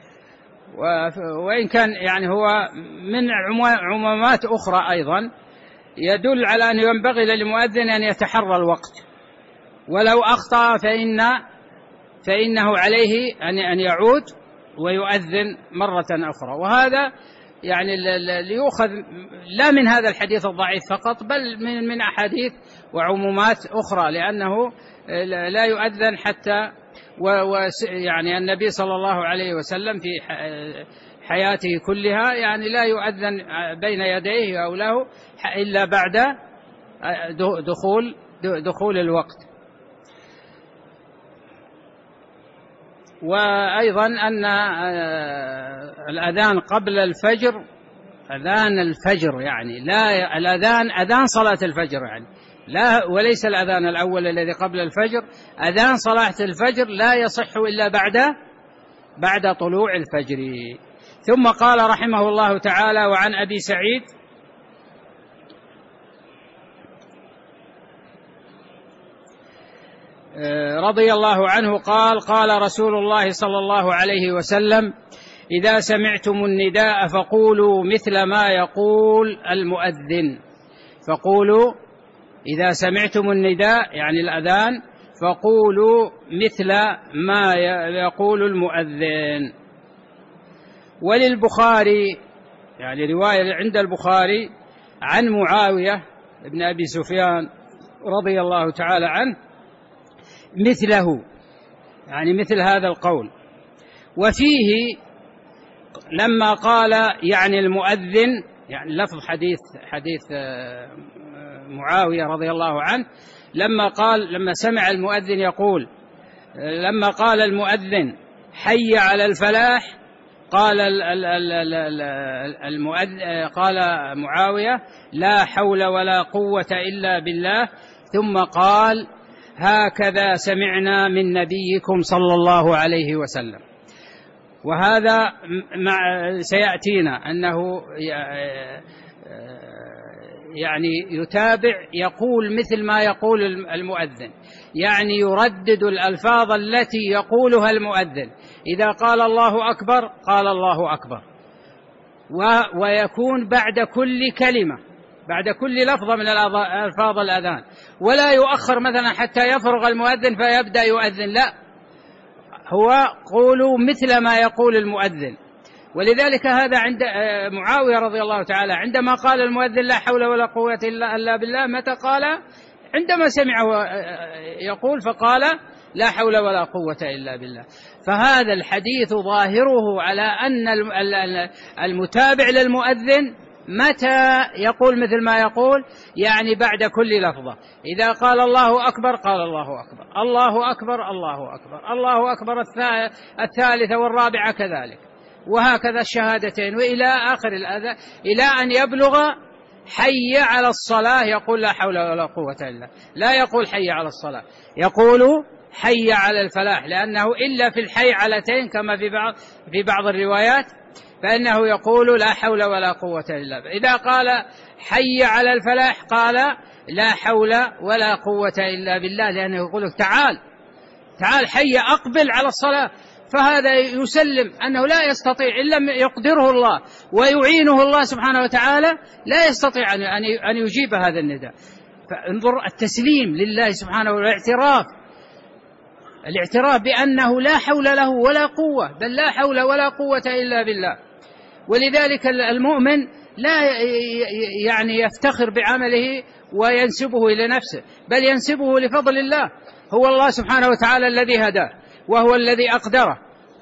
وإن كان يعني هو من عمومات أخرى أيضا يدل على أن ينبغي للمؤذن أن يتحرى الوقت، ولو أخطأ فإن فإنه عليه أن يعود ويؤذن مرة أخرى. وهذا يعني ليؤخذ لا من هذا الحديث الضعيف فقط، بل من من أحاديث وعمومات أخرى، لأنه لا يؤذن حتى ويعني النبي صلى الله عليه وسلم في حياته كلها يعني لا يؤذن بين يديه أو له إلا بعد دخول دخول الوقت. وأيضا أن الأذان قبل الفجر أذان الفجر يعني لا الأذان أذان صلاة الفجر يعني لا، وليس الأذان الأول الذي قبل الفجر، أذان صلاة الفجر لا يصح إلا بعد بعد طلوع الفجر. ثم قال رحمه الله تعالى: وعن أبي سعيد رضي الله عنه قال: قال رسول الله صلى الله عليه وسلم: إذا سمعتم النداء فقولوا مثل ما يقول المؤذن. فقولوا إذا سمعتم النداء يعني الأذان فقولوا مثل ما يقول المؤذن. وللبخاري يعني رواية عند البخاري عن معاوية بن أبي سفيان رضي الله تعالى عنه مثله يعني مثل هذا القول. وفيه لما قال يعني المؤذن يعني لفظ حديث حديث معاوية رضي الله عنه لما قال لما سمع المؤذن يقول لما قال المؤذن حي على الفلاح قال المؤذن قال معاوية لا حول ولا قوة إلا بالله، ثم قال هكذا سمعنا من نبيكم صلى الله عليه وسلم. وهذا مع سيأتينا أنه يعني يتابع يقول مثل ما يقول المؤذن، يعني يردد الألفاظ التي يقولها المؤذن، إذا قال الله أكبر قال الله أكبر، ويكون بعد كل كلمة بعد كل لفظة من ألفاظ الأذان، ولا يؤخر مثلا حتى يفرغ المؤذن فيبدأ يؤذن، لا، هو قولوا مثل ما يقول المؤذن. ولذلك هذا عند معاوية رضي الله تعالى عندما قال المؤذن لا حول ولا قوة إلا بالله، متى قال؟ عندما سمعه يقول فقال لا حول ولا قوة إلا بالله. فهذا الحديث ظاهره على أن المتابع للمؤذن متى يقول مثل ما يقول، يعني بعد كل لفظة. إذا قال الله أكبر قال الله أكبر، الله أكبر، الله أكبر، الله أكبر الثالثة والرابعة كذلك، وهكذا الشهادتين وإلى آخر الأذى، إلى أن يبلغ حي على الصلاة يقول لا حول ولا قوة إلا، لا يقول حي على الصلاة، يقول حي على الفلاح، لأنه إلا في الحي علتين كما في بعض في بعض الروايات فإنه يقول لا حول ولا قوة إلا بالله. إذا قال حي على الفلاح قال لا حول ولا قوة إلا بالله، لأنه يقول تعال تعال حي أقبل على الصلاة. فهذا يسلم أنه لا يستطيع إن لم يقدره الله ويعينه الله سبحانه وتعالى، لا يستطيع أن يجيب هذا النداء. فانظر التسليم لله سبحانه والاعتراف، الاعتراف بأنه لا حول له ولا قوة، بل لا حول ولا قوة إلا بالله. ولذلك المؤمن لا يعني يفتخر بعمله وينسبه إلى نفسه، بل ينسبه لفضل الله. هو الله سبحانه وتعالى الذي هداه، وهو الذي أقدره،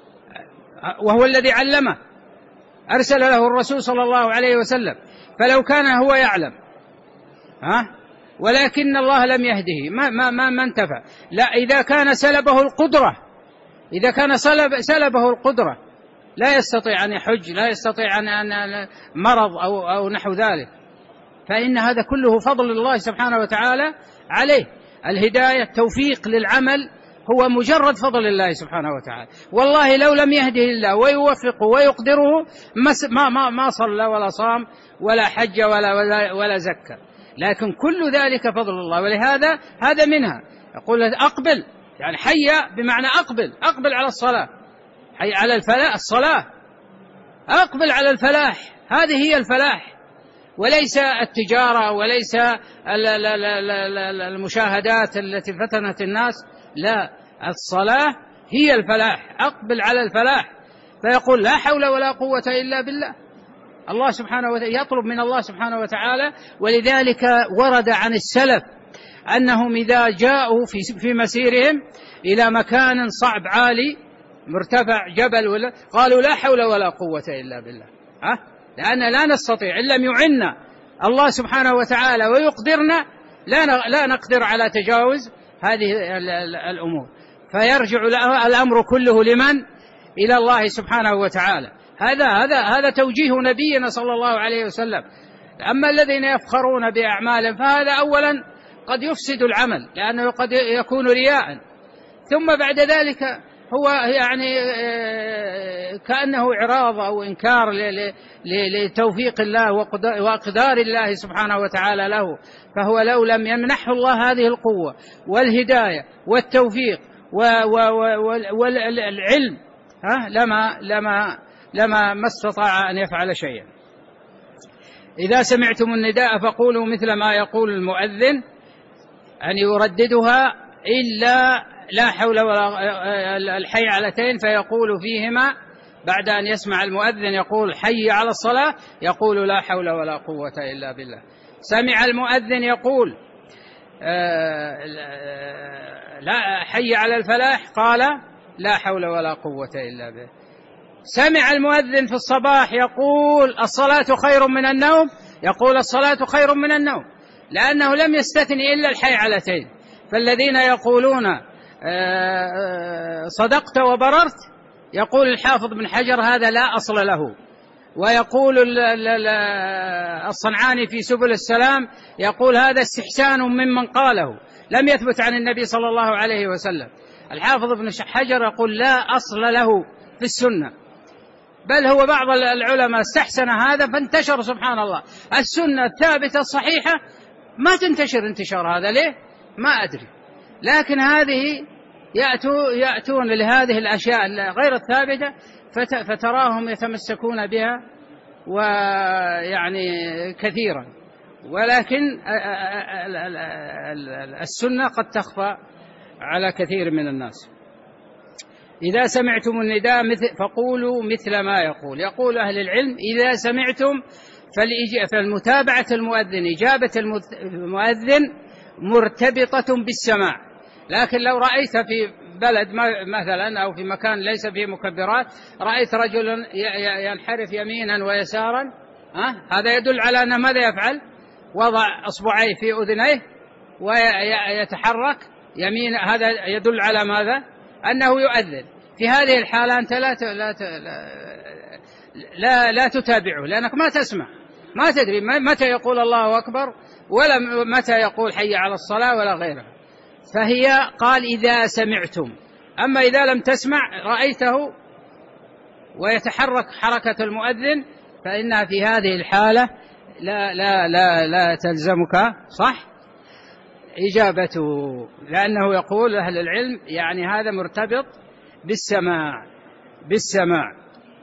وهو الذي علمه، أرسل له الرسول صلى الله عليه وسلم. فلو كان هو يعلم ها ولكن الله لم يهده ما ما ما, ما انتفع. لا، إذا كان سلبه القدرة، إذا كان سلب سلبه القدرة لا يستطيع أن يحج، لا يستطيع أن مرض أو أو نحو ذلك، فإن هذا كله فضل الله سبحانه وتعالى عليه. الهداية التوفيق للعمل هو مجرد فضل الله سبحانه وتعالى. والله لو لم يهده الله ويوفقه ويقدره ما ما ما صلى ولا صام ولا حج ولا ولا, ولا زكى، لكن كل ذلك فضل الله. ولهذا هذا منها يقول أقبل، يعني حي بمعنى أقبل، أقبل على الصلاة، حي على الفلاح، الصلاة أقبل على الفلاح، هذه هي الفلاح، وليس التجارة وليس المشاهدات التي فتنت الناس، لا، الصلاة هي الفلاح، أقبل على الفلاح. فيقول لا حول ولا قوة إلا بالله. الله سبحانه وتعالى يطلب من الله سبحانه وتعالى. ولذلك ورد عن السلف أنهم إذا جاءوا في في مسيرهم إلى مكان صعب عالي مرتفع جبل ولا قالوا لا حول ولا قوة إلا بالله، ها؟ لأن لا نستطيع إن لم يعنا الله سبحانه وتعالى ويقدرنا لا لا نقدر على تجاوز هذه الأمور. فيرجع الأمر كله لمن؟ إلى الله سبحانه وتعالى. هذا هذا هذا توجيه نبينا صلى الله عليه وسلم. أما الذين يفخرون بأعمالهم فهذا أولا قد يفسد العمل، لأنه قد يكون رياء، ثم بعد ذلك هو يعني كأنه إعراض أو إنكار لتوفيق الله وأقدار الله سبحانه وتعالى له. فهو لو لم يمنحه الله هذه القوة والهداية والتوفيق والعلم ها لما لما لما ما استطاع أن يفعل شيئا. إذا سمعتم النداء فقولوا مثل ما يقول المؤذن، أن يرددها إلا لا حول ولا الحي علتين، فيقول فيهما بعد أن يسمع المؤذن يقول حي على الصلاة يقول لا حول ولا قوة إلا بالله. سمع المؤذن يقول لا حي على الفلاح قال لا حول ولا قوة إلا بالله. سمع المؤذن في الصباح يقول الصلاة خير من النوم يقول الصلاة خير من النوم، لأنه لم يستثني إلا الحي علتين. فالذين يقولون صدقت وبررت يقول الحافظ بن حجر هذا لا أصل له. ويقول الصنعاني في سبل السلام يقول هذا استحسان ممن قاله، لم يثبت عن النبي صلى الله عليه وسلم. الحافظ بن حجر يقول لا أصل له في السنة، بل هو بعض العلماء استحسن هذا فانتشر. سبحان الله، السنة الثابتة الصحيحة ما تنتشر انتشار هذا، ليه؟ ما أدري. لكن هذه يأتوا يأتون لهذه الأشياء غير الثابتة فتراهم يتمسكون بها ويعني كثيرا، ولكن السنة قد تخفى على كثير من الناس. إذا سمعتم النداء مثل فقولوا مثل ما يقول. يقول أهل العلم إذا سمعتم فالمتابعة المؤذن إجابة المؤذن مرتبطة بالسماع. لكن لو رأيت في بلد مثلا أو في مكان ليس فيه مكبرات رأيت رجلا ينحرف يمينا ويسارا، أه؟ هذا يدل على أنه ماذا يفعل؟ وضع أصبعيه في أذنيه ويتحرك يمين، هذا يدل على ماذا؟ أنه يؤذن. في هذه الحالة أنت لا لا لا, لا تتابعه، لأنك ما تسمع، ما تدري متى يقول الله أكبر ولا متى يقول حي على الصلاة ولا غيرها. فهي قال إذا سمعتم. أما إذا لم تسمع رأيته ويتحرك حركة المؤذن فإنها في هذه الحالة لا لا لا لا تلزمك صح إجابته، لأنه يقول أهل العلم يعني هذا مرتبط بالسماع بالسماع.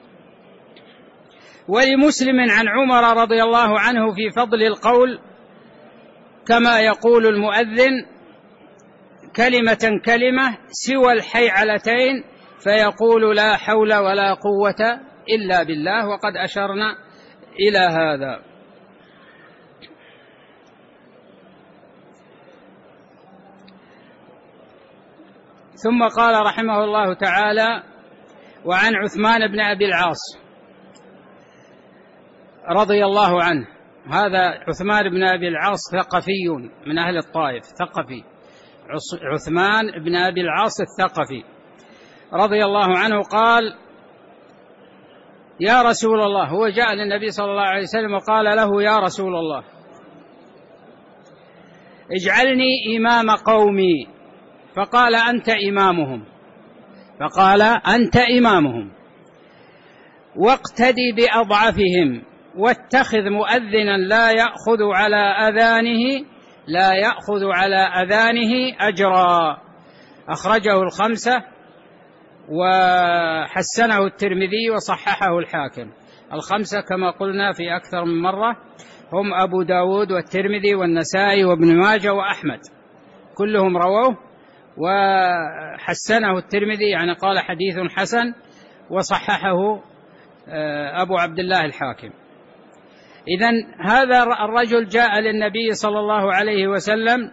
ولمسلم عن عمر رضي الله عنه في فضل القول كما يقول المؤذن كلمة كلمة سوى الحيعلتين فيقول لا حول ولا قوة إلا بالله، وقد أشرنا إلى هذا. ثم قال رحمه الله تعالى: وعن عثمان بن أبي العاص رضي الله عنه، هذا عثمان بن أبي العاص ثقفي من أهل الطائف، ثقفي، عثمان بن أبي العاص الثقفي رضي الله عنه قال: يا رسول الله، هو جاء للنبي صلى الله عليه وسلم وقال له: يا رسول الله اجعلني إمام قومي. فقال: أنت إمامهم. فقال: أنت إمامهم واقتدي بأضعفهم واتخذ مؤذنا لا يأخذ على أذانه لا يأخذ على أذانه أجرا. أخرجه الخمسة وحسنه الترمذي وصححه الحاكم. الخمسة كما قلنا في أكثر من مرة هم أبو داود والترمذي والنسائي وابن ماجه وأحمد، كلهم رووه، وحسنه الترمذي يعني قال حديث حسن، وصححه أبو عبد الله الحاكم. إذن هذا الرجل جاء للنبي صلى الله عليه وسلم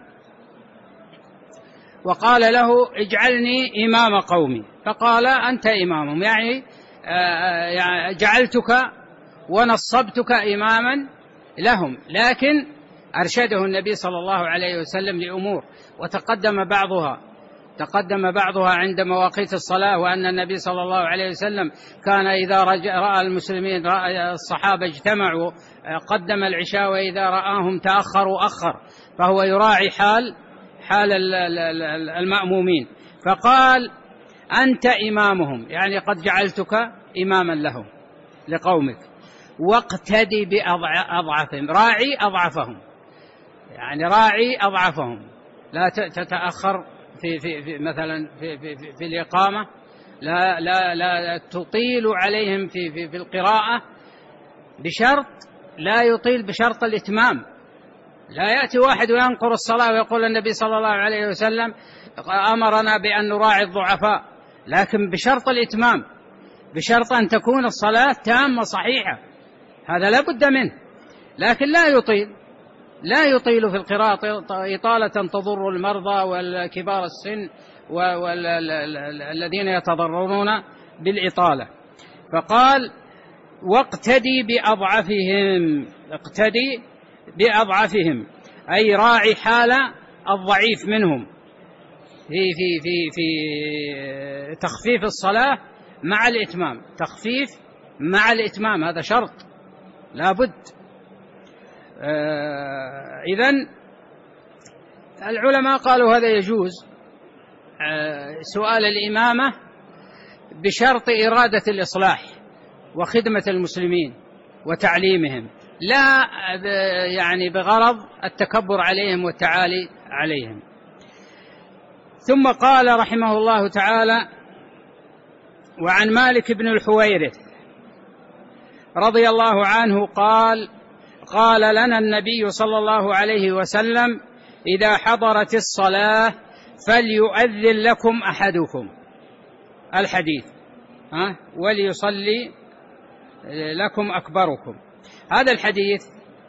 وقال له: اجعلني إمام قومي. فقال: أنت إمامهم، يعني جعلتك ونصبتك إماما لهم. لكن أرشده النبي صلى الله عليه وسلم لأمور وتقدم بعضها تقدم بعضها عند مواقيت الصلاة، وأن النبي صلى الله عليه وسلم كان إذا رأى المسلمين رأى الصحابة اجتمعوا قدم العشاء، وإذا رآهم تأخروا أخر، فهو يراعي حال حال المأمومين. فقال: أنت إمامهم، يعني قد جعلتك إماما لهم لقومك، واقتدي بأضعفهم، راعي أضعفهم، يعني راعي أضعفهم، لا تتأخر في, في, في مثلا في, في, في, في الإقامة، لا, لا, لا تطيل عليهم في, في, في القراءة، بشرط لا يطيل بشرط الإتمام. لا يأتي واحد وينقر الصلاة ويقول النبي صلى الله عليه وسلم أمرنا بأن نراعي الضعفاء، لكن بشرط الإتمام، بشرط أن تكون الصلاة تامة صحيحة، هذا لا بد منه. لكن لا يطيل لا يطيل في القراءة إطالة تضر المرضى والكبار السن والذين يتضررون بالإطالة. فقال: واقتدي بأضعفهم، اقتدي بأضعفهم، أي راعي حال الضعيف منهم في في في في تخفيف الصلاة مع الإتمام، تخفيف مع الإتمام، هذا شرط لا بد. آه إذن العلماء قالوا هذا يجوز آه سؤال الإمامة بشرط إرادة الإصلاح وخدمة المسلمين وتعليمهم، لا يعني بغرض التكبر عليهم والتعالي عليهم. ثم قال رحمه الله تعالى: وعن مالك بن الحويرث رضي الله عنه قال: قال لنا النبي صلى الله عليه وسلم: إذا حضرت الصلاة فليؤذن لكم أحدكم. الحديث، ها وليصلي لكم أكبركم. هذا الحديث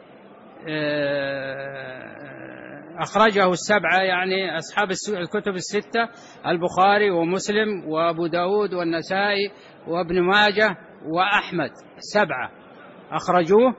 أخرجه السبعة، يعني أصحاب الكتب الستة، البخاري ومسلم وأبو داود والنسائي وابن ماجه وأحمد، سبعة أخرجوه.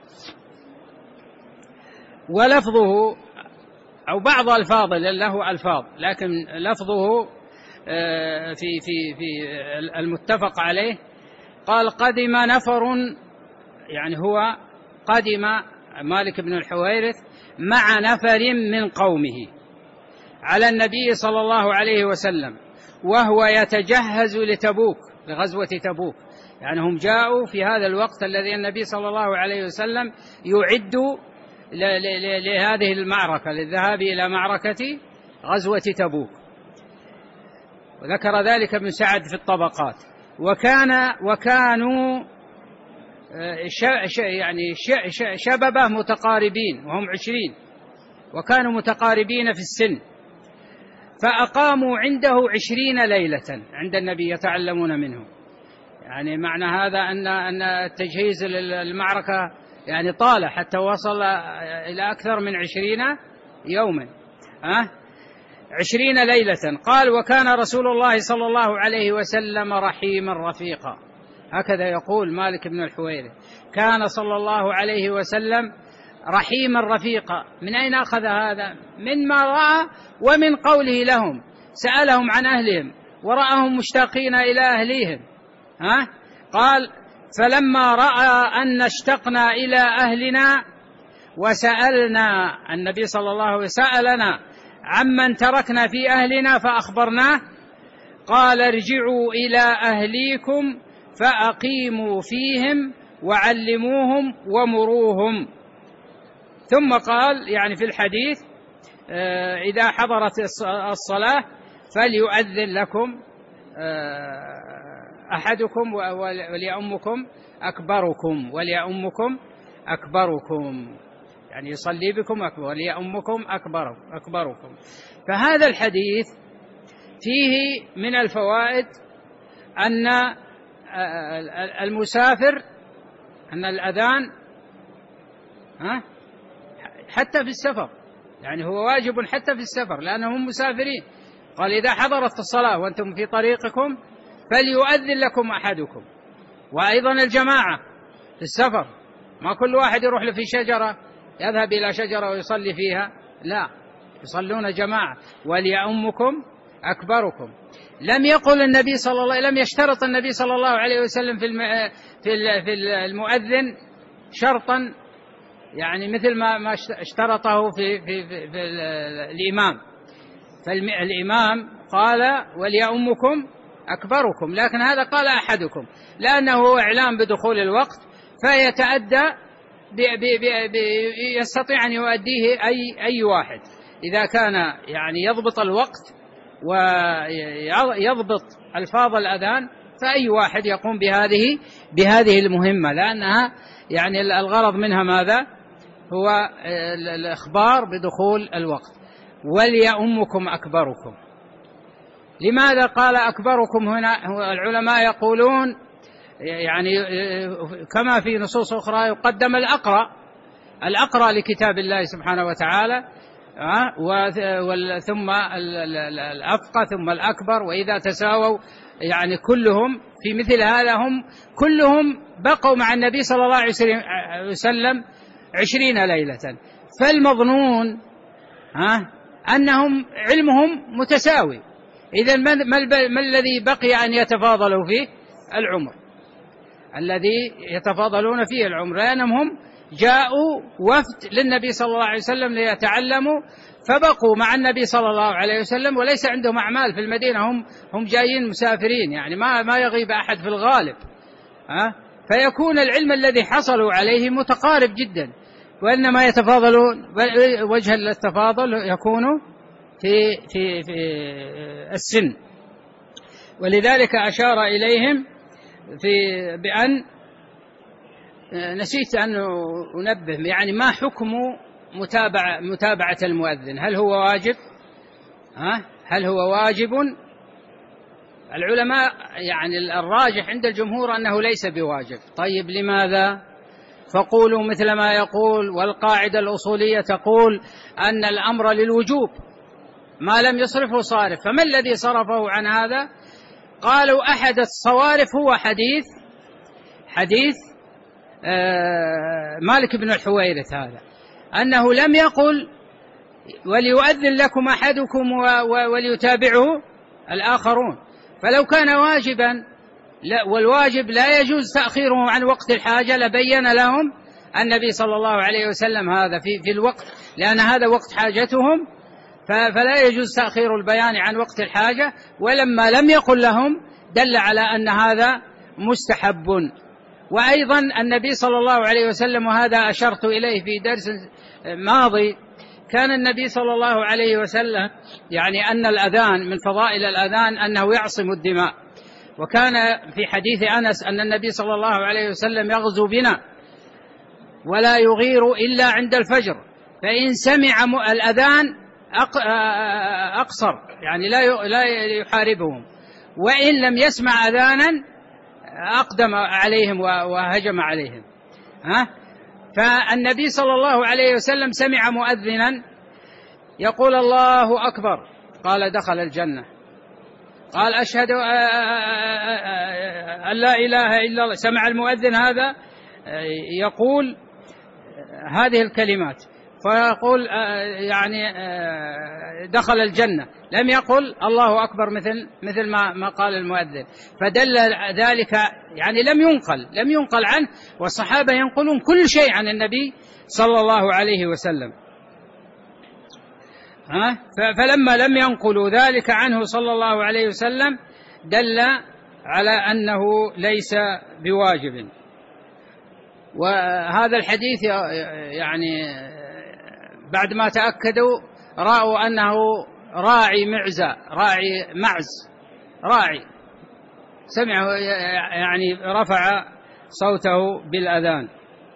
ولفظه أو بعض ألفاظ له ألفاظ، لكن لفظه في في في المتفق عليه قال: قدم نفر، يعني هو قدم مالك بن الحويرث مع نفر من قومه على النبي صلى الله عليه وسلم وهو يتجهز لتبوك، لغزوة تبوك، يعني هم جاءوا في هذا الوقت الذي النبي صلى الله عليه وسلم يعد لهذه المعركة، للذهاب إلى معركة غزوة تبوك، وذكر ذلك ابن سعد في الطبقات. وكان وكانوا يعني شببه متقاربين، وهم عشرين، وكانوا متقاربين في السن، فأقاموا عنده عشرين ليلة عند النبي يتعلمون منه. يعني معنى هذا أن أن التجهيز للمعركة يعني طال حتى وصل إلى أكثر من عشرين يوما، أه؟ عشرين ليلة. قال: وكان رسول الله صلى الله عليه وسلم رحيما رفيقا. هكذا يقول مالك بن الحويرث: كان صلى الله عليه وسلم رحيما رفيقا. من أين أخذ هذا؟ من ما رأى ومن قوله لهم، سألهم عن أهلهم ورأهم مشتاقين إلى أهليهم، ها؟ قال: فلما رأى أن اشتقنا إلى أهلنا وسألنا النبي صلى الله عليه وسلم سألنا عمن تركنا في أهلنا فأخبرناه، قال: ارجعوا إلى أهليكم فأقيموا فيهم وعلموهم ومروهم. ثم قال يعني في الحديث: إذا حضرت الصلاة فليؤذن لكم أحدكم وليؤمكم أكبركم وليؤمكم أكبركم، يعني يصلي بكم أكبر وليؤمكم أكبر أكبركم. فهذا الحديث فيه من الفوائد أن المسافر، أن الأذان ها حتى في السفر، يعني هو واجب حتى في السفر لأنهم مسافرين. قال: إذا حضرت الصلاة وأنتم في طريقكم فليؤذن لكم أحدكم. وأيضا الجماعة في السفر، ما كل واحد يروح له في شجرة يذهب إلى شجرة ويصلي فيها، لا، يصلون جماعة. وليؤمكم أكبركم. لم يقل النبي صلى الله لم يشترط النبي صلى الله عليه وسلم في في المؤذن شرطا يعني مثل ما ما اشترطه في في في, في الإمام. فالإمام قال: وليؤمكم أكبركم، لكن هذا قال أحدكم لأنه هو إعلام بدخول الوقت، فيتأدى بي بي بي بي يستطيع أن يؤديه أي أي واحد إذا كان يعني يضبط الوقت ويضبط ألفاظ الأذان، فأي واحد يقوم بهذه بهذه المهمة، لأنها يعني الغرض منها ماذا؟ هو الإخبار بدخول الوقت. وليؤمكم أكبركم. لماذا قال أكبركم هنا؟ العلماء يقولون يعني كما في نصوص أخرى يقدم الأقرأ الأقرأ لكتاب الله سبحانه وتعالى، ثم الأفقه ثم الأكبر. وإذا تساووا يعني كلهم في مثل هذا هم كلهم بقوا مع النبي صلى الله عليه وسلم عشرين ليلة، فالمظنون ها أنهم علمهم متساوي. إذن ما الذي بقي أن يتفاضلوا فيه؟ العمر، الذي يتفاضلون فيه العمر، لأنهم جاءوا وفد للنبي صلى الله عليه وسلم ليتعلموا، فبقوا مع النبي صلى الله عليه وسلم، وليس عندهم أعمال في المدينة، هم هم جايين مسافرين، يعني ما ما يغيب أحد في الغالب، ها فيكون العلم الذي حصلوا عليه متقارب جدا، وإنما يتفاضلون. وجه التفاضل يكون في في في السن. ولذلك أشار إليهم في بأن نسيت أن أنبه، يعني ما حكم متابعة متابعة المؤذن؟ هل هو واجب؟ ها هل هو واجب العلماء يعني الراجح عند الجمهور أنه ليس بواجب. طيب لماذا؟ فقولوا مثل ما يقول، والقاعدة الأصولية تقول أن الأمر للوجوب ما لم يصرفه صارف. فما الذي صرفه عن هذا؟ قالوا أحد الصوارف هو حديث حديث مالك بن الحويرث هذا، أنه لم يقل وليؤذن لكم أحدكم وليتابعه الآخرون. فلو كان واجبا والواجب لا يجوز تأخيره عن وقت الحاجة لبين لهم النبي صلى الله عليه وسلم هذا في, في الوقت، لأن هذا وقت حاجتهم، فلا يجوز تأخير البيان عن وقت الحاجة. ولما لم يقل لهم دل على أن هذا مستحب. وأيضا النبي صلى الله عليه وسلم، وهذا أشرت إليه في درس ماضي، كان النبي صلى الله عليه وسلم يعني أن الأذان من فضائل الأذان أنه يعصم الدماء. وكان في حديث أنس أن النبي صلى الله عليه وسلم يغزو بنا ولا يغير إلا عند الفجر، فإن سمع الأذان أقصر يعني لا يحاربهم، وإن لم يسمع أذانا أقدم عليهم وهجم عليهم. ها؟ فالنبي صلى الله عليه وسلم سمع مؤذنا يقول الله أكبر، قال دخل الجنة. قال أشهد أن لا إله إلا الله. سمع المؤذن هذا يقول هذه الكلمات فيقول يعني دخل الجنة، لم يقل الله أكبر مثل مثل ما ما قال المؤذن. فدل ذلك يعني لم ينقل لم ينقل عنه، والصحابة ينقلون كل شيء عن النبي صلى الله عليه وسلم. ها؟ فلما لم ينقلوا ذلك عنه صلى الله عليه وسلم دل على أنه ليس بواجب. وهذا الحديث يعني بعد ما تأكدوا رأوا أنه راعي معزة راعي معز راعي سمعه يعني رفع صوته بالأذان.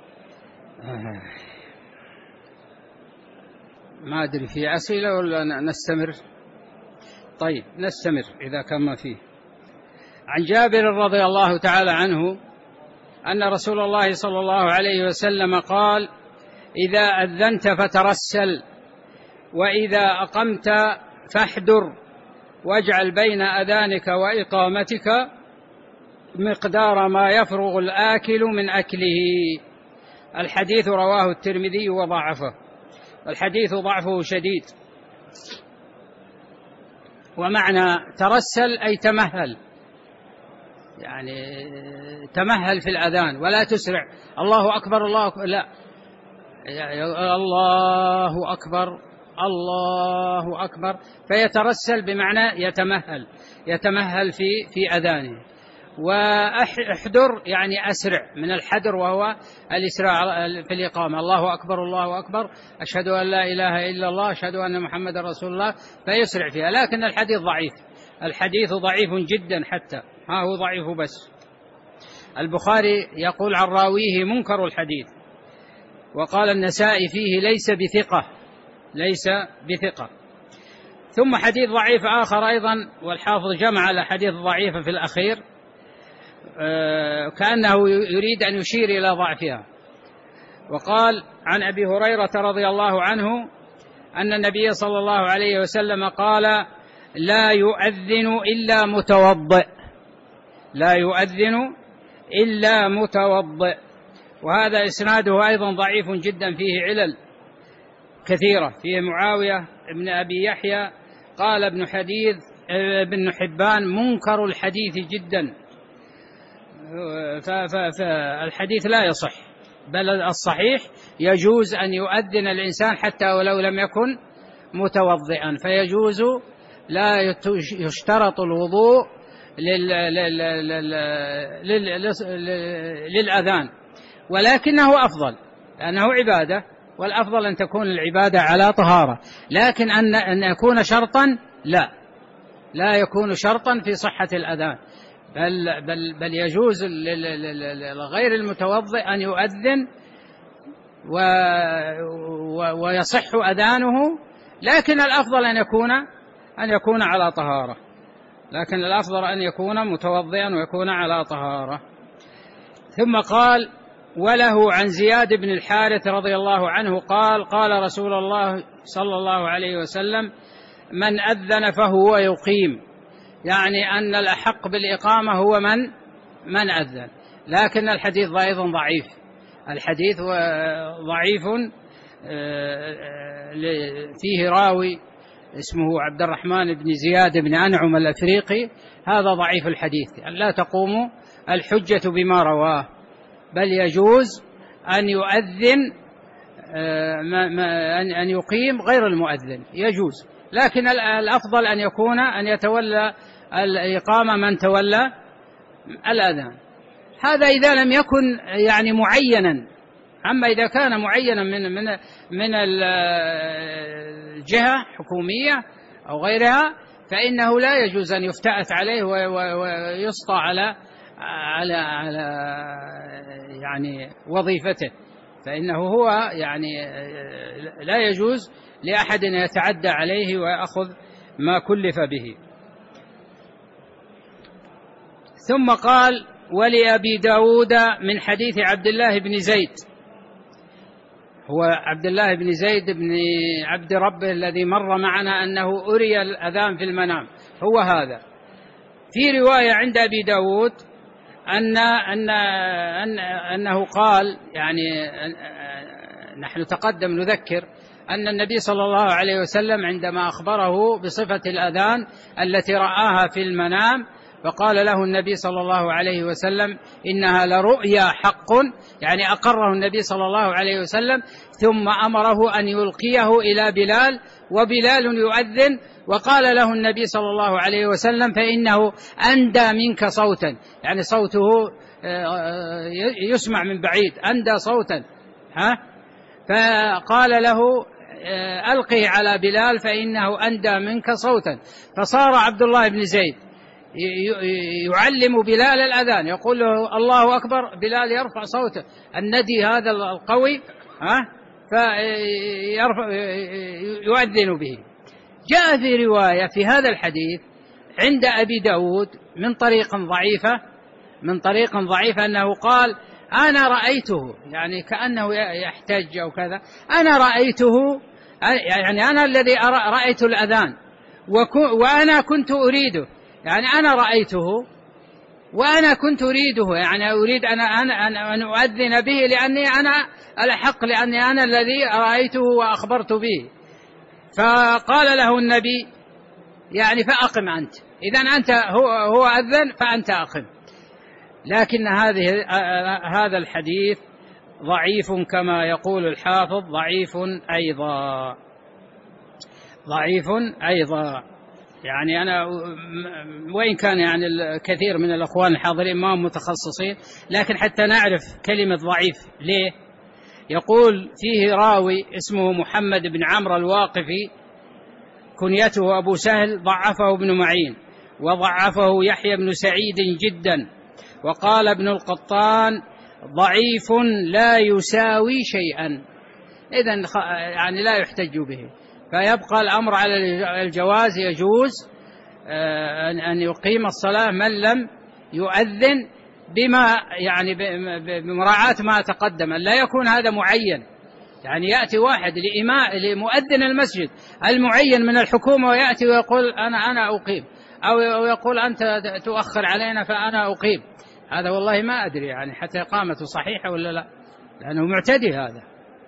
ما أدري في أسئلة ولا نستمر؟ طيب نستمر إذا كان ما فيه. عن جابر رضي الله تعالى عنه أن رسول الله صلى الله عليه وسلم قال: إذا أذنت فترسل، وإذا أقمت فاحدر، واجعل بين أذانك وإقامتك مقدار ما يفرغ الآكل من أكله. الحديث رواه الترمذي وضعفه، الحديث ضعفه شديد. ومعنى ترسل أي تمهل، يعني تمهل في الأذان ولا تسرع. الله أكبر الله أكبر، لا، الله أكبر الله أكبر، فيترسل بمعنى يتمهل يتمهل في في أذانه. وأحدر يعني أسرع، من الحدر وهو الإسراع في الإقامة. الله أكبر الله أكبر، أشهد أن لا إله إلا الله، أشهد أن محمد رسول الله، فيسرع فيها. لكن الحديث ضعيف، الحديث ضعيف جدا، حتى ها هو ضعيف بس. البخاري يقول عن راويه منكر الحديث، وقال النسائي فيه ليس بثقة ليس بثقة. ثم حديث ضعيف آخر أيضا، والحافظ جمع الأحاديث الضعيفة في الأخير كأنه يريد أن يشير إلى ضعفها. وقال عن أبي هريرة رضي الله عنه أن النبي صلى الله عليه وسلم قال: لا يؤذن إلا متوضئ لا يؤذن إلا متوضئ. وهذا إسناده أيضا ضعيف جدا، فيه علل كثيرة. فيه معاوية ابن أبي يحيى قال ابن حديث ابن حبان منكر الحديث جدا، فالحديث لا يصح. بل الصحيح يجوز أن يؤذن الإنسان حتى ولو لم يكن متوضئا، فيجوز لا يشترط الوضوء للأذان، ولكنه أفضل لأنه عبادة، والأفضل أن تكون العبادة على طهارة. لكن أن يكون شرطا لا لا يكون شرطا في صحة الأذان، بل, بل, بل يجوز لغير المتوضئ أن يؤذن ويصح أذانه، لكن الأفضل أن يكون أن يكون على طهارة. لكن الأفضل أن يكون متوضئا ويكون على طهارة. ثم قال: وله عن زياد بن الحارث رضي الله عنه قال: قال رسول الله صلى الله عليه وسلم: من أذن فهو يقيم، يعني أن الأحق بالإقامة هو من من أذن. لكن الحديث أيضا ضعيف، الحديث ضعيف، فيه راوي اسمه عبد الرحمن بن زياد بن أنعم الأفريقي، هذا ضعيف الحديث، لا تقوم الحجة بما رواه، بل يجوز أن يؤذن أن يقيم غير المؤذن، يجوز، لكن الأفضل أن يكون أن يتولى الإقامة من تولى الأذان. هذا إذا لم يكن يعني معينا. أما إذا كان معينا من من من الجهة حكومية أو غيرها فإنه لا يجوز أن يفتأت عليه ويسطى على على على يعني وظيفته، فإنه هو يعني لا يجوز لأحد أن يتعدى عليه ويأخذ ما كلف به. ثم قال: ولأبي داود من حديث عبد الله بن زيد، هو عبد الله بن زيد بن عبد ربه الذي مر معنا أنه أري الأذان في المنام، هو هذا. في رواية عند أبي داود أن أن أن أنه قال، يعني نحن تقدم نذكر أن النبي صلى الله عليه وسلم عندما أخبره بصفة الأذان التي رآها في المنام، فقال له النبي صلى الله عليه وسلم: إنها لرؤيا حق، يعني أقره النبي صلى الله عليه وسلم، ثم أمره أن يلقيه إلى بلال، وبلال يؤذن، وقال له النبي صلى الله عليه وسلم: فإنه أندى منك صوتا، يعني صوته يسمع من بعيد، أندى صوتا، ها؟ فقال له: ألقه على بلال فإنه أندى منك صوتا. فصار عبد الله بن زيد يعلم بلال الأذان، يقول له: الله أكبر، بلال يرفع صوته الندي هذا القوي، ها، فيرفع يؤذن به. جاء في رواية في هذا الحديث عند أبي داود من طريق ضعيفة من طريق ضعيفة أنه قال: أنا رأيته، يعني كأنه يحتج أو كذا، أنا رأيته، يعني أنا الذي رأيت الأذان وأنا كنت أريده، يعني أنا رأيته وأنا كنت أريده، يعني أريد أن أنا أن أؤذن به لأني أنا الحق، لأني أنا الذي رأيته وأخبرت به. فقال له النبي: يعني فأقم أنت، إذن أنت هو هو أذن فأنت أقم. لكن هذه هذا الحديث ضعيف كما يقول الحافظ، ضعيف أيضا ضعيف أيضا يعني أنا وإن كان يعني الكثير من الأخوان الحاضرين ما هم متخصصين، لكن حتى نعرف كلمة ضعيف ليه. يقول فيه راوي اسمه محمد بن عمرو الواقفي، كنيته أبو سهل، ضعفه ابن معين وضعفه يحيى بن سعيد جدا، وقال ابن القطان: ضعيف لا يساوي شيئا، إذن يعني لا يحتج به. فيبقى الأمر على الجواز، يجوز أن يقيم الصلاة من لم يؤذن، بما يعني بمراعاة ما تقدم، لا يكون هذا معين، يعني يأتي واحد لمؤذن المسجد المعين من الحكومة ويأتي ويقول أنا أنا أقيم، أو يقول أنت تؤخر علينا فأنا أقيم، هذا والله ما أدري يعني حتى إقامته صحيحة ولا لا، لأنه معتدي هذا.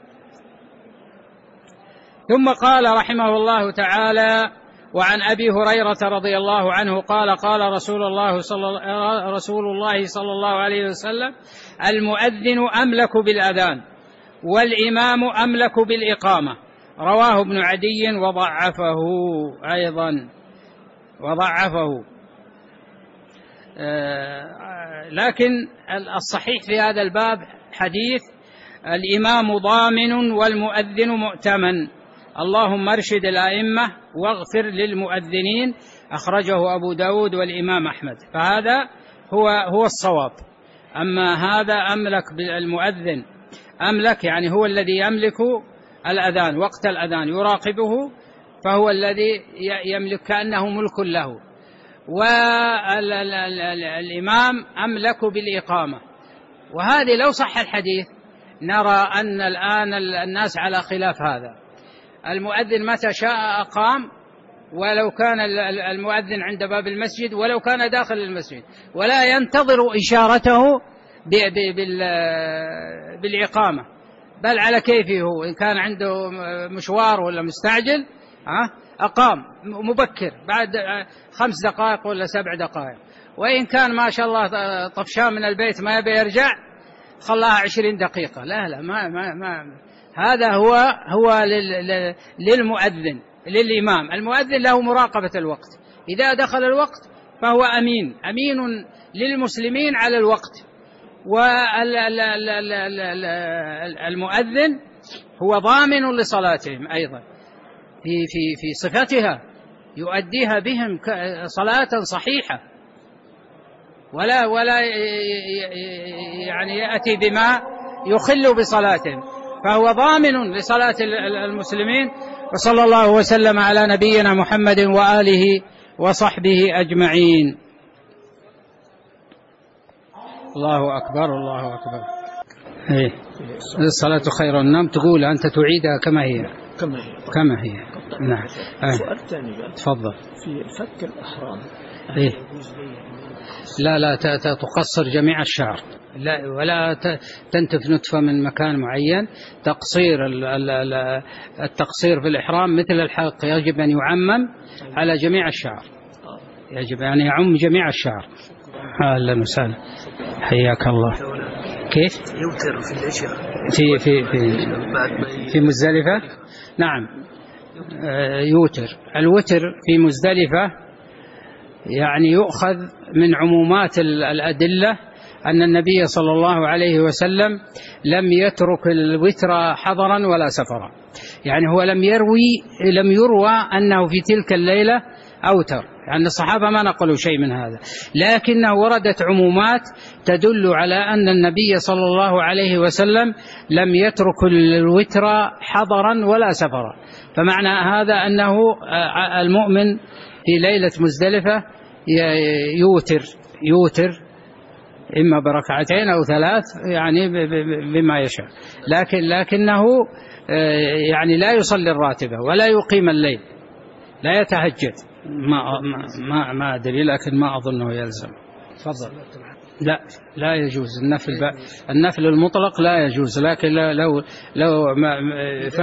ثم قال رحمه الله تعالى: وعن أبي هريرة رضي الله عنه قال: قال رسول الله صلى رسول الله صلى الله عليه وسلم: المؤذن أملك بالأذان والإمام أملك بالإقامة. رواه ابن عدي وضعفه أيضا وضعفه لكن الصحيح في هذا الباب حديث: الإمام ضامن والمؤذن مؤتمن، اللهم ارشد الأئمة واغفر للمؤذنين. أخرجه أبو داود والإمام أحمد. فهذا هو هو الصواب. أما هذا أملك بالمؤذن، أملك يعني هو الذي يملك الأذان وقت الأذان، يراقبه، فهو الذي يملك كأنه ملك له. والإمام أملك بالإقامة. وهذه لو صح الحديث نرى أن الآن الناس على خلاف هذا. المؤذن متى شاء أقام، ولو كان المؤذن عند باب المسجد ولو كان داخل المسجد، ولا ينتظر إشارته بالإقامة، بل على كيفه هو. إن كان عنده مشوار ولا مستعجل أقام مبكر بعد خمس دقائق ولا سبع دقائق، وإن كان ما شاء الله طفشان من البيت ما يبي يرجع خلاها عشرين دقيقة. لا لا ما ما ما هذا هو هو للمؤذن للإمام. المؤذن له مراقبة الوقت، إذا دخل الوقت فهو أمين أمين للمسلمين على الوقت. والمؤذن هو ضامن لصلاتهم أيضا في في في صفتها، يؤديها بهم صلاة صحيحة، ولا ولا يعني يأتي بما يخل بصلاتهم، فهو ضامن لصلاة المسلمين. وصلى الله وسلم على نبينا محمد وآله وصحبه أجمعين. الله أكبر الله أكبر. إيه الصلاة خير النوم، تقول أنت تعيدها كما هي كما هي كما هي نعم. سؤال ثاني بقى، تفضل. في فك الأحرام إيه لا لا تقصر جميع الشعر، لا ولا تنتف نتفة من مكان معين. تقصير التقصير في الإحرام مثل الحلق يجب أن يعمم على جميع الشعر، يجب أن يعم جميع الشعر. أهلا وسهلا حياك الله. كيف يوتر في العشاء في في في في مزدلفة؟ نعم يوتر. الوتر في مزدلفة يعني يؤخذ من عمومات الأدلة أن النبي صلى الله عليه وسلم لم يترك الوتر حضرا ولا سفرا، يعني هو لم يروي لم يروى أنه في تلك الليلة أوتر، يعني الصحابة ما نقلوا شيء من هذا، لكنه وردت عمومات تدل على أن النبي صلى الله عليه وسلم لم يترك الوتر حضرا ولا سفرا. فمعنى هذا أنه المؤمن في ليلة مزدلفة يوتر يوتر إما بركعتين أو ثلاث يعني بما يشاء، لكن لكنه يعني لا يصلي الراتبة ولا يقيم الليل، لا يتهجد. ما ما ما أدري، لكن ما أظنه يلزم. تفضل. لا لا يجوز النفل النفل المطلق لا يجوز، لكن لو لو ما ف...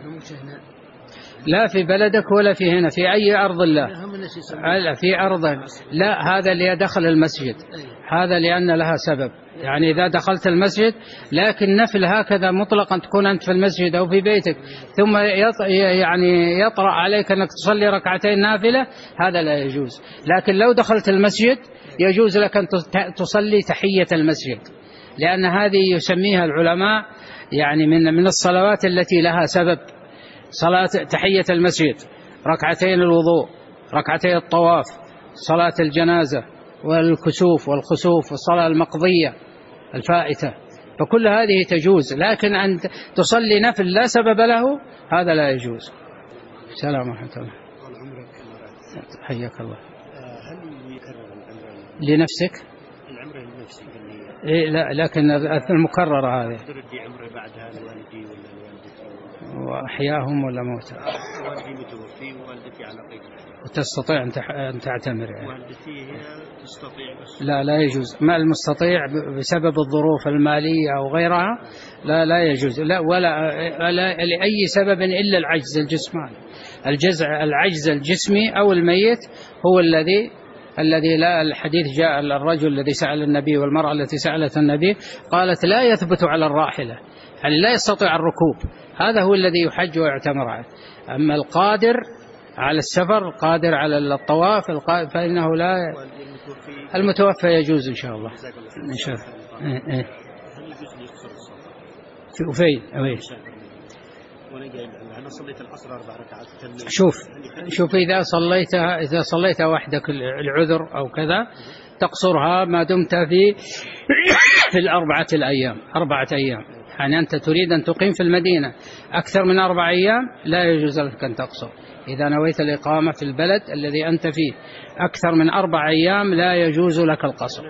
لا في بلدك ولا في هنا، في أي أرض الله، في أرضك. لا هذا اللي دخل المسجد، هذا لأن لها سبب، يعني إذا دخلت المسجد، لكن نفل هكذا مطلقا تكون أنت في المسجد أو في بيتك ثم يعني يطرأ عليك أنك تصلي ركعتين نافلة، هذا لا يجوز. لكن لو دخلت المسجد يجوز لك أن تصلي تحية المسجد، لأن هذه يسميها العلماء يعني من من الصلوات التي لها سبب. صلاة تحية المسجد، ركعتين الوضوء، ركعتي الطواف، صلاة الجنازة والكسوف والخسوف والصلاة المقضية الفائتة، فكل هذه تجوز. لكن أن تصلي نفل لا سبب له هذا لا يجوز. السلام ورحمة الله. حياك الله. هل يكرر العمرة لنفسك؟ العمرة لنفسك إيه لا، لكن المكررة هذه تردي عمرة بعدها لوالدي ولا لوالدتي وأحياهم ولا موتى؟ والدي متوفي ووالدتي على قيد الحياة. وتستطيع أن تعتمر يعني. والدتي هي تستطيع بس لا لا يجوز. ما المستطيع بسبب الظروف المالية أو غيرها لا لا يجوز، لا ولا, ولا لأي سبب إلا العجز الجسماني. الجزع العجز الجسمي أو الميت هو الذي الذي لا. الحديث جاء الرجل الذي سأل النبي والمرأة التي سألت النبي قالت لا يثبت على الراحلة، يعني لا يستطيع الركوب، هذا هو الذي يحج ويعتمر عليه. أما القادر على السفر، قادر على الطواف، فإنه لا. المتوفى يجوز إن شاء الله. إن شاء الله. إيه إيه. وفين؟ أنا صليت العصر أربع ركعات. شوف شوف إذا صليتها إذا صليتها وحدك العذر أو كذا تقصرها ما دمت في في الأربعة الأيام أربعة أيام. يعني أنت تريد أن تقيم في المدينة أكثر من أربع أيام لا يجوز لك أن تقصر. إذا نويت الإقامة في البلد الذي أنت فيه أكثر من أربع أيام لا يجوز لك القصر.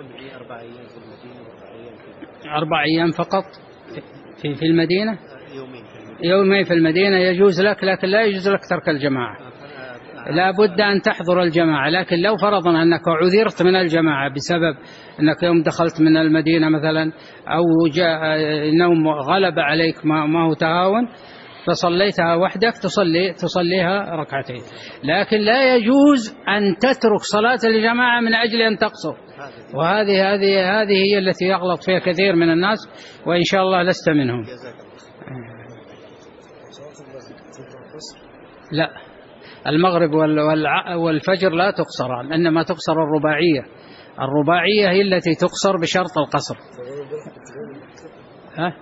أربع أيام فقط في في المدينة، يومين في المدينة يجوز لك، لكن لا يجوز لك ترك الجماعة، لا بد أن تحضر الجماعة. لكن لو فرضنا أنك عذرت من الجماعة بسبب أنك يوم دخلت من المدينة مثلا أو جاء نوم غلب عليك ما هو تهاون فصليتها وحدك تصلي تصليها ركعتين، لكن لا يجوز أن تترك صلاة الجماعة من أجل أن تقصر، وهذه هذه هذه هي التي يغلط فيها كثير من الناس، وإن شاء الله لست منهم. لا، المغرب والفجر لا تقصران، إنما تقصر الرباعية. الرباعية هي التي تقصر بشرط القصر. ها؟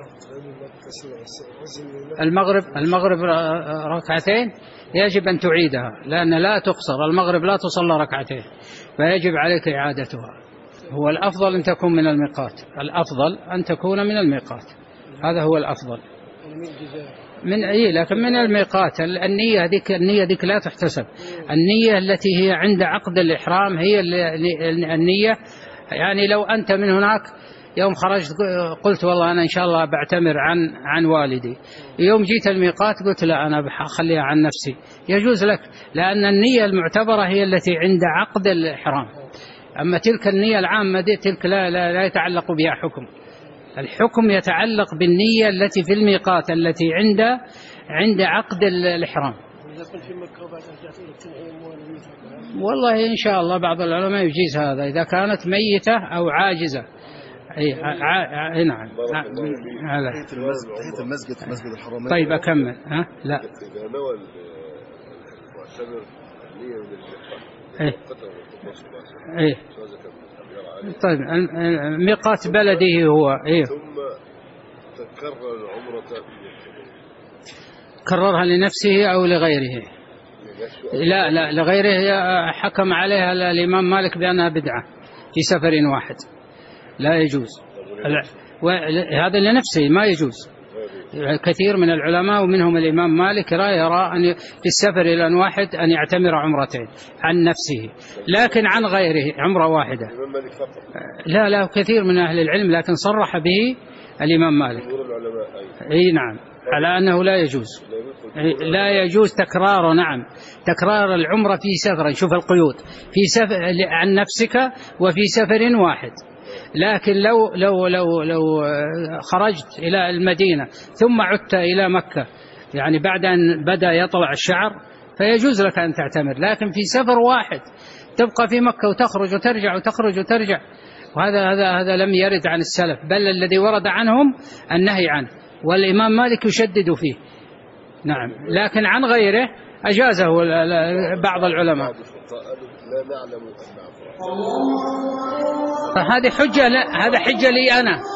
المغرب المغرب ركعتين يجب أن تعيدها، لأن لا تقصر المغرب، لا تصلى ركعتين، فيجب عليك إعادتها. هو الأفضل أن تكون من الميقات، الأفضل أن تكون من الميقات، هذا هو الأفضل من أي، لكن من الميقات. النية ذيك النية ذيك لا تحتسب، النية التي هي عند عقد الإحرام هي النية. يعني لو أنت من هناك يوم خرجت قلت والله أنا إن شاء الله بعتمر عن عن والدي، يوم جيت الميقات قلت لا أنا بخليها عن نفسي، يجوز لك، لأن النية المعتبرة هي التي عند عقد الإحرام. أما تلك النية العامة دي تلك لا, لا, لا يتعلق بها حكم. الحكم يتعلق بالنية التي في الميقات التي عند عند عقد الإحرام. والله إن شاء الله بعض العلماء يجيز هذا إذا كانت ميتة أو عاجزة. أي ع... نعم. على المسجد مسجد الحرمين. طيب أكمل. ها لا. إيه. إيه. طيب ميقات بلده هو إيه. ثم تكرر العمرة كررها لنفسه أو لغيره؟ لا لا لغيره، حكم عليها الإمام مالك بأنها بدعة في سفر واحد، لا يجوز. هذا لنفسه ما يجوز. كثير من العلماء ومنهم الإمام مالك لا يرى أن في السفر إلى واحد أن يعتمر عمرتين عن نفسه، لكن عن غيره عمرة واحدة. لا لا كثير من أهل العلم، لكن صرح به الإمام مالك. أي نعم، على أنه لا يجوز، لا يجوز تكرار. نعم، تكرار العمرة في سفر، شوف القيود، في سفر عن نفسك وفي سفر واحد. لكن لو لو لو لو خرجت إلى المدينة ثم عدت إلى مكة، يعني بعد أن بدأ يطلع الشعر، فيجوز لك أن تعتمر. لكن في سفر واحد تبقى في مكة وتخرج وترجع وتخرج وترجع، وهذا هذا هذا لم يرد عن السلف، بل الذي ورد عنهم النهي عنه، والإمام مالك يشدد فيه. نعم، لكن عن غيره أجازه بعض العلماء. فهذه حجة، لا هذا حجة لي أنا.